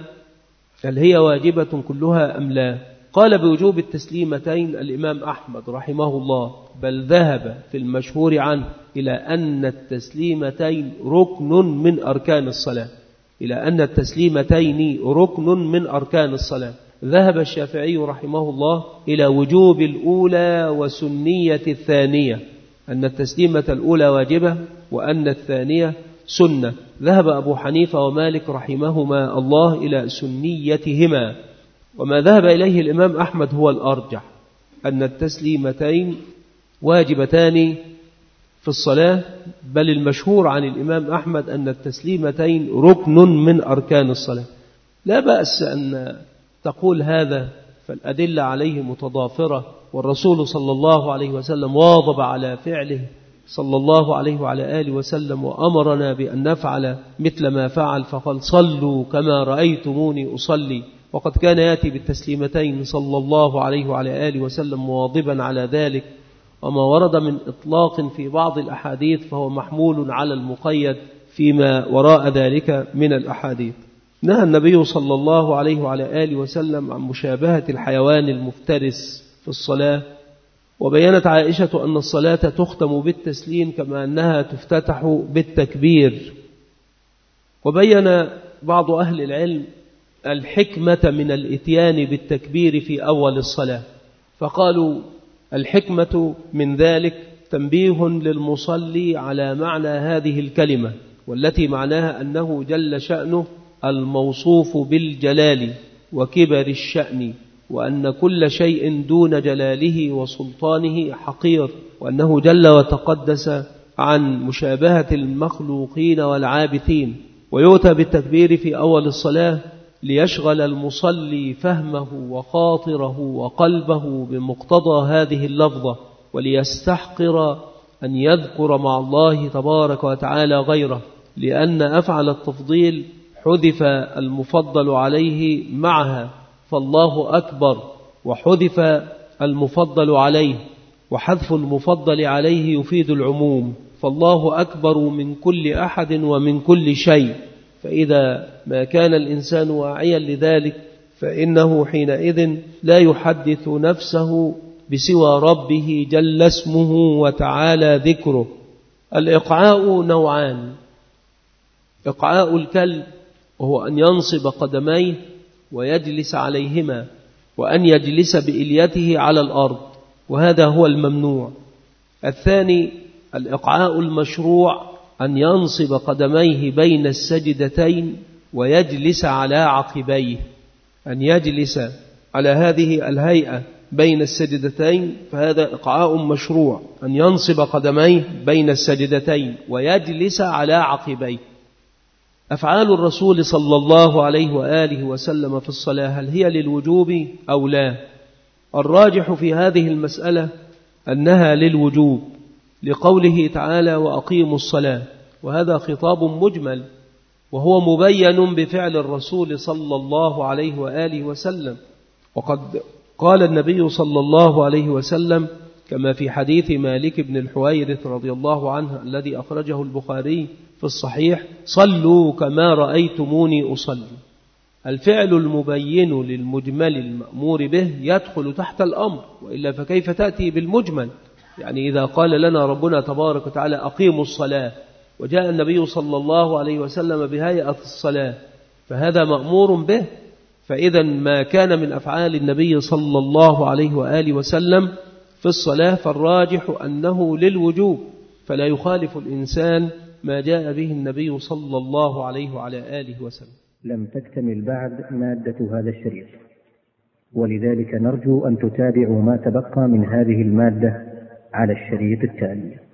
S2: هل هي واجبة كلها أم لا؟ قال بوجوب التسليمتين الإمام أحمد رحمه الله، بل ذهب في المشهور عنه إلى أن التسليمتين ركن من أركان الصلاة إلى أن التسليمتين ركن من أركان الصلاة. ذهب الشافعي رحمه الله إلى وجوب الأولى وسنية الثانية، أن التسليمة الأولى واجبة وأن الثانية سنة. ذهب أبو حنيفة ومالك رحمهما الله إلى سنيتهما. وما ذهب إليه الإمام أحمد هو الأرجح، أن التسليمتين واجبتان في الصلاة، بل المشهور عن الإمام أحمد أن التسليمتين ركن من أركان الصلاة. لا بأس أن تقول هذا، فالأدلة عليه متضافرة، والرسول صلى الله عليه وسلم واظب على فعله صلى الله عليه وعلى آله وسلم، وأمرنا بأن نفعل مثل ما فعل، فقال صلوا كما رأيتموني أصلي. وقد كان يأتي بالتسليمتين صلى الله عليه وعلى آله وسلم مواظبا على ذلك. وما ورد من إطلاق في بعض الأحاديث فهو محمول على المقيد فيما وراء ذلك من الأحاديث. نهى النبي صلى الله عليه وعلى آله وسلم عن مشابهة الحيوان المفترس في الصلاة. وبينت عائشة أن الصلاة تختم بالتسليم كما أنها تفتتح بالتكبير. وبين بعض أهل العلم الحكمة من الإتيان بالتكبير في أول الصلاة، فقالوا الحكمة من ذلك تنبيه للمصلي على معنى هذه الكلمة، والتي معناها أنه جل شأنه الموصوف بالجلال وكبر الشأن، وأن كل شيء دون جلاله وسلطانه حقير، وأنه جل وتقدس عن مشابهة المخلوقين والعابثين. ويؤتى بالتكبير في أول الصلاة ليشغل المصلي فهمه وخاطره وقلبه بمقتضى هذه اللفظة، وليستحقر أن يذكر مع الله تبارك وتعالى غيره، لأن أفعل التفضيل حذف المفضل عليه معها، فالله أكبر وحذف المفضل عليه، وحذف المفضل عليه يفيد العموم، فالله أكبر من كل أحد ومن كل شيء. فإذا ما كان الإنسان واعيا لذلك فإنه حينئذ لا يحدث نفسه بسوى ربه جل اسمه وتعالى ذكره. الإقعاء نوعان: إقعاء الكلب وهو أن ينصب قدميه ويجلس عليهما، وأن يجلس بإليته على الأرض، وهذا هو الممنوع. الثاني الإقعاء المشروع، أن ينصب قدميه بين السجدتين ويجلس على عقبيه، أن يجلس على هذه الهيئة بين السجدتين، فهذا إقعاء مشروع، أن ينصب قدميه بين السجدتين ويجلس على عقبيه. أفعال الرسول صلى الله عليه وآله وسلم في الصلاة هل هي للوجوب أو لا؟ الراجح في هذه المسألة أنها للوجوب، لقوله تعالى وأقيموا الصلاة، وهذا خطاب مجمل وهو مبين بفعل الرسول صلى الله عليه وآله وسلم. وقد قال النبي صلى الله عليه وسلم كما في حديث مالك بن الحويرث رضي الله عنه الذي أخرجه البخاري في الصحيح: صلوا كما رأيتموني أصلي. الفعل المبين للمجمل المأمور به يدخل تحت الأمر، وإلا فكيف تأتي بالمجمل؟ يعني إذا قال لنا ربنا تبارك وتعالى أقيموا الصلاة، وجاء النبي صلى الله عليه وسلم بهيئة الصلاة، فهذا مأمور به. فإذا ما كان من أفعال النبي صلى الله عليه وآله وسلم في الصلاة فالراجح أنه للوجوب، فلا يخالف الإنسان ما جاء به النبي صلى الله عليه وعلى آله وسلم.
S3: لم تكتمل بعد مادة هذا الشريط، ولذلك نرجو أن تتابعوا ما تبقى من هذه المادة على الشريط التالي.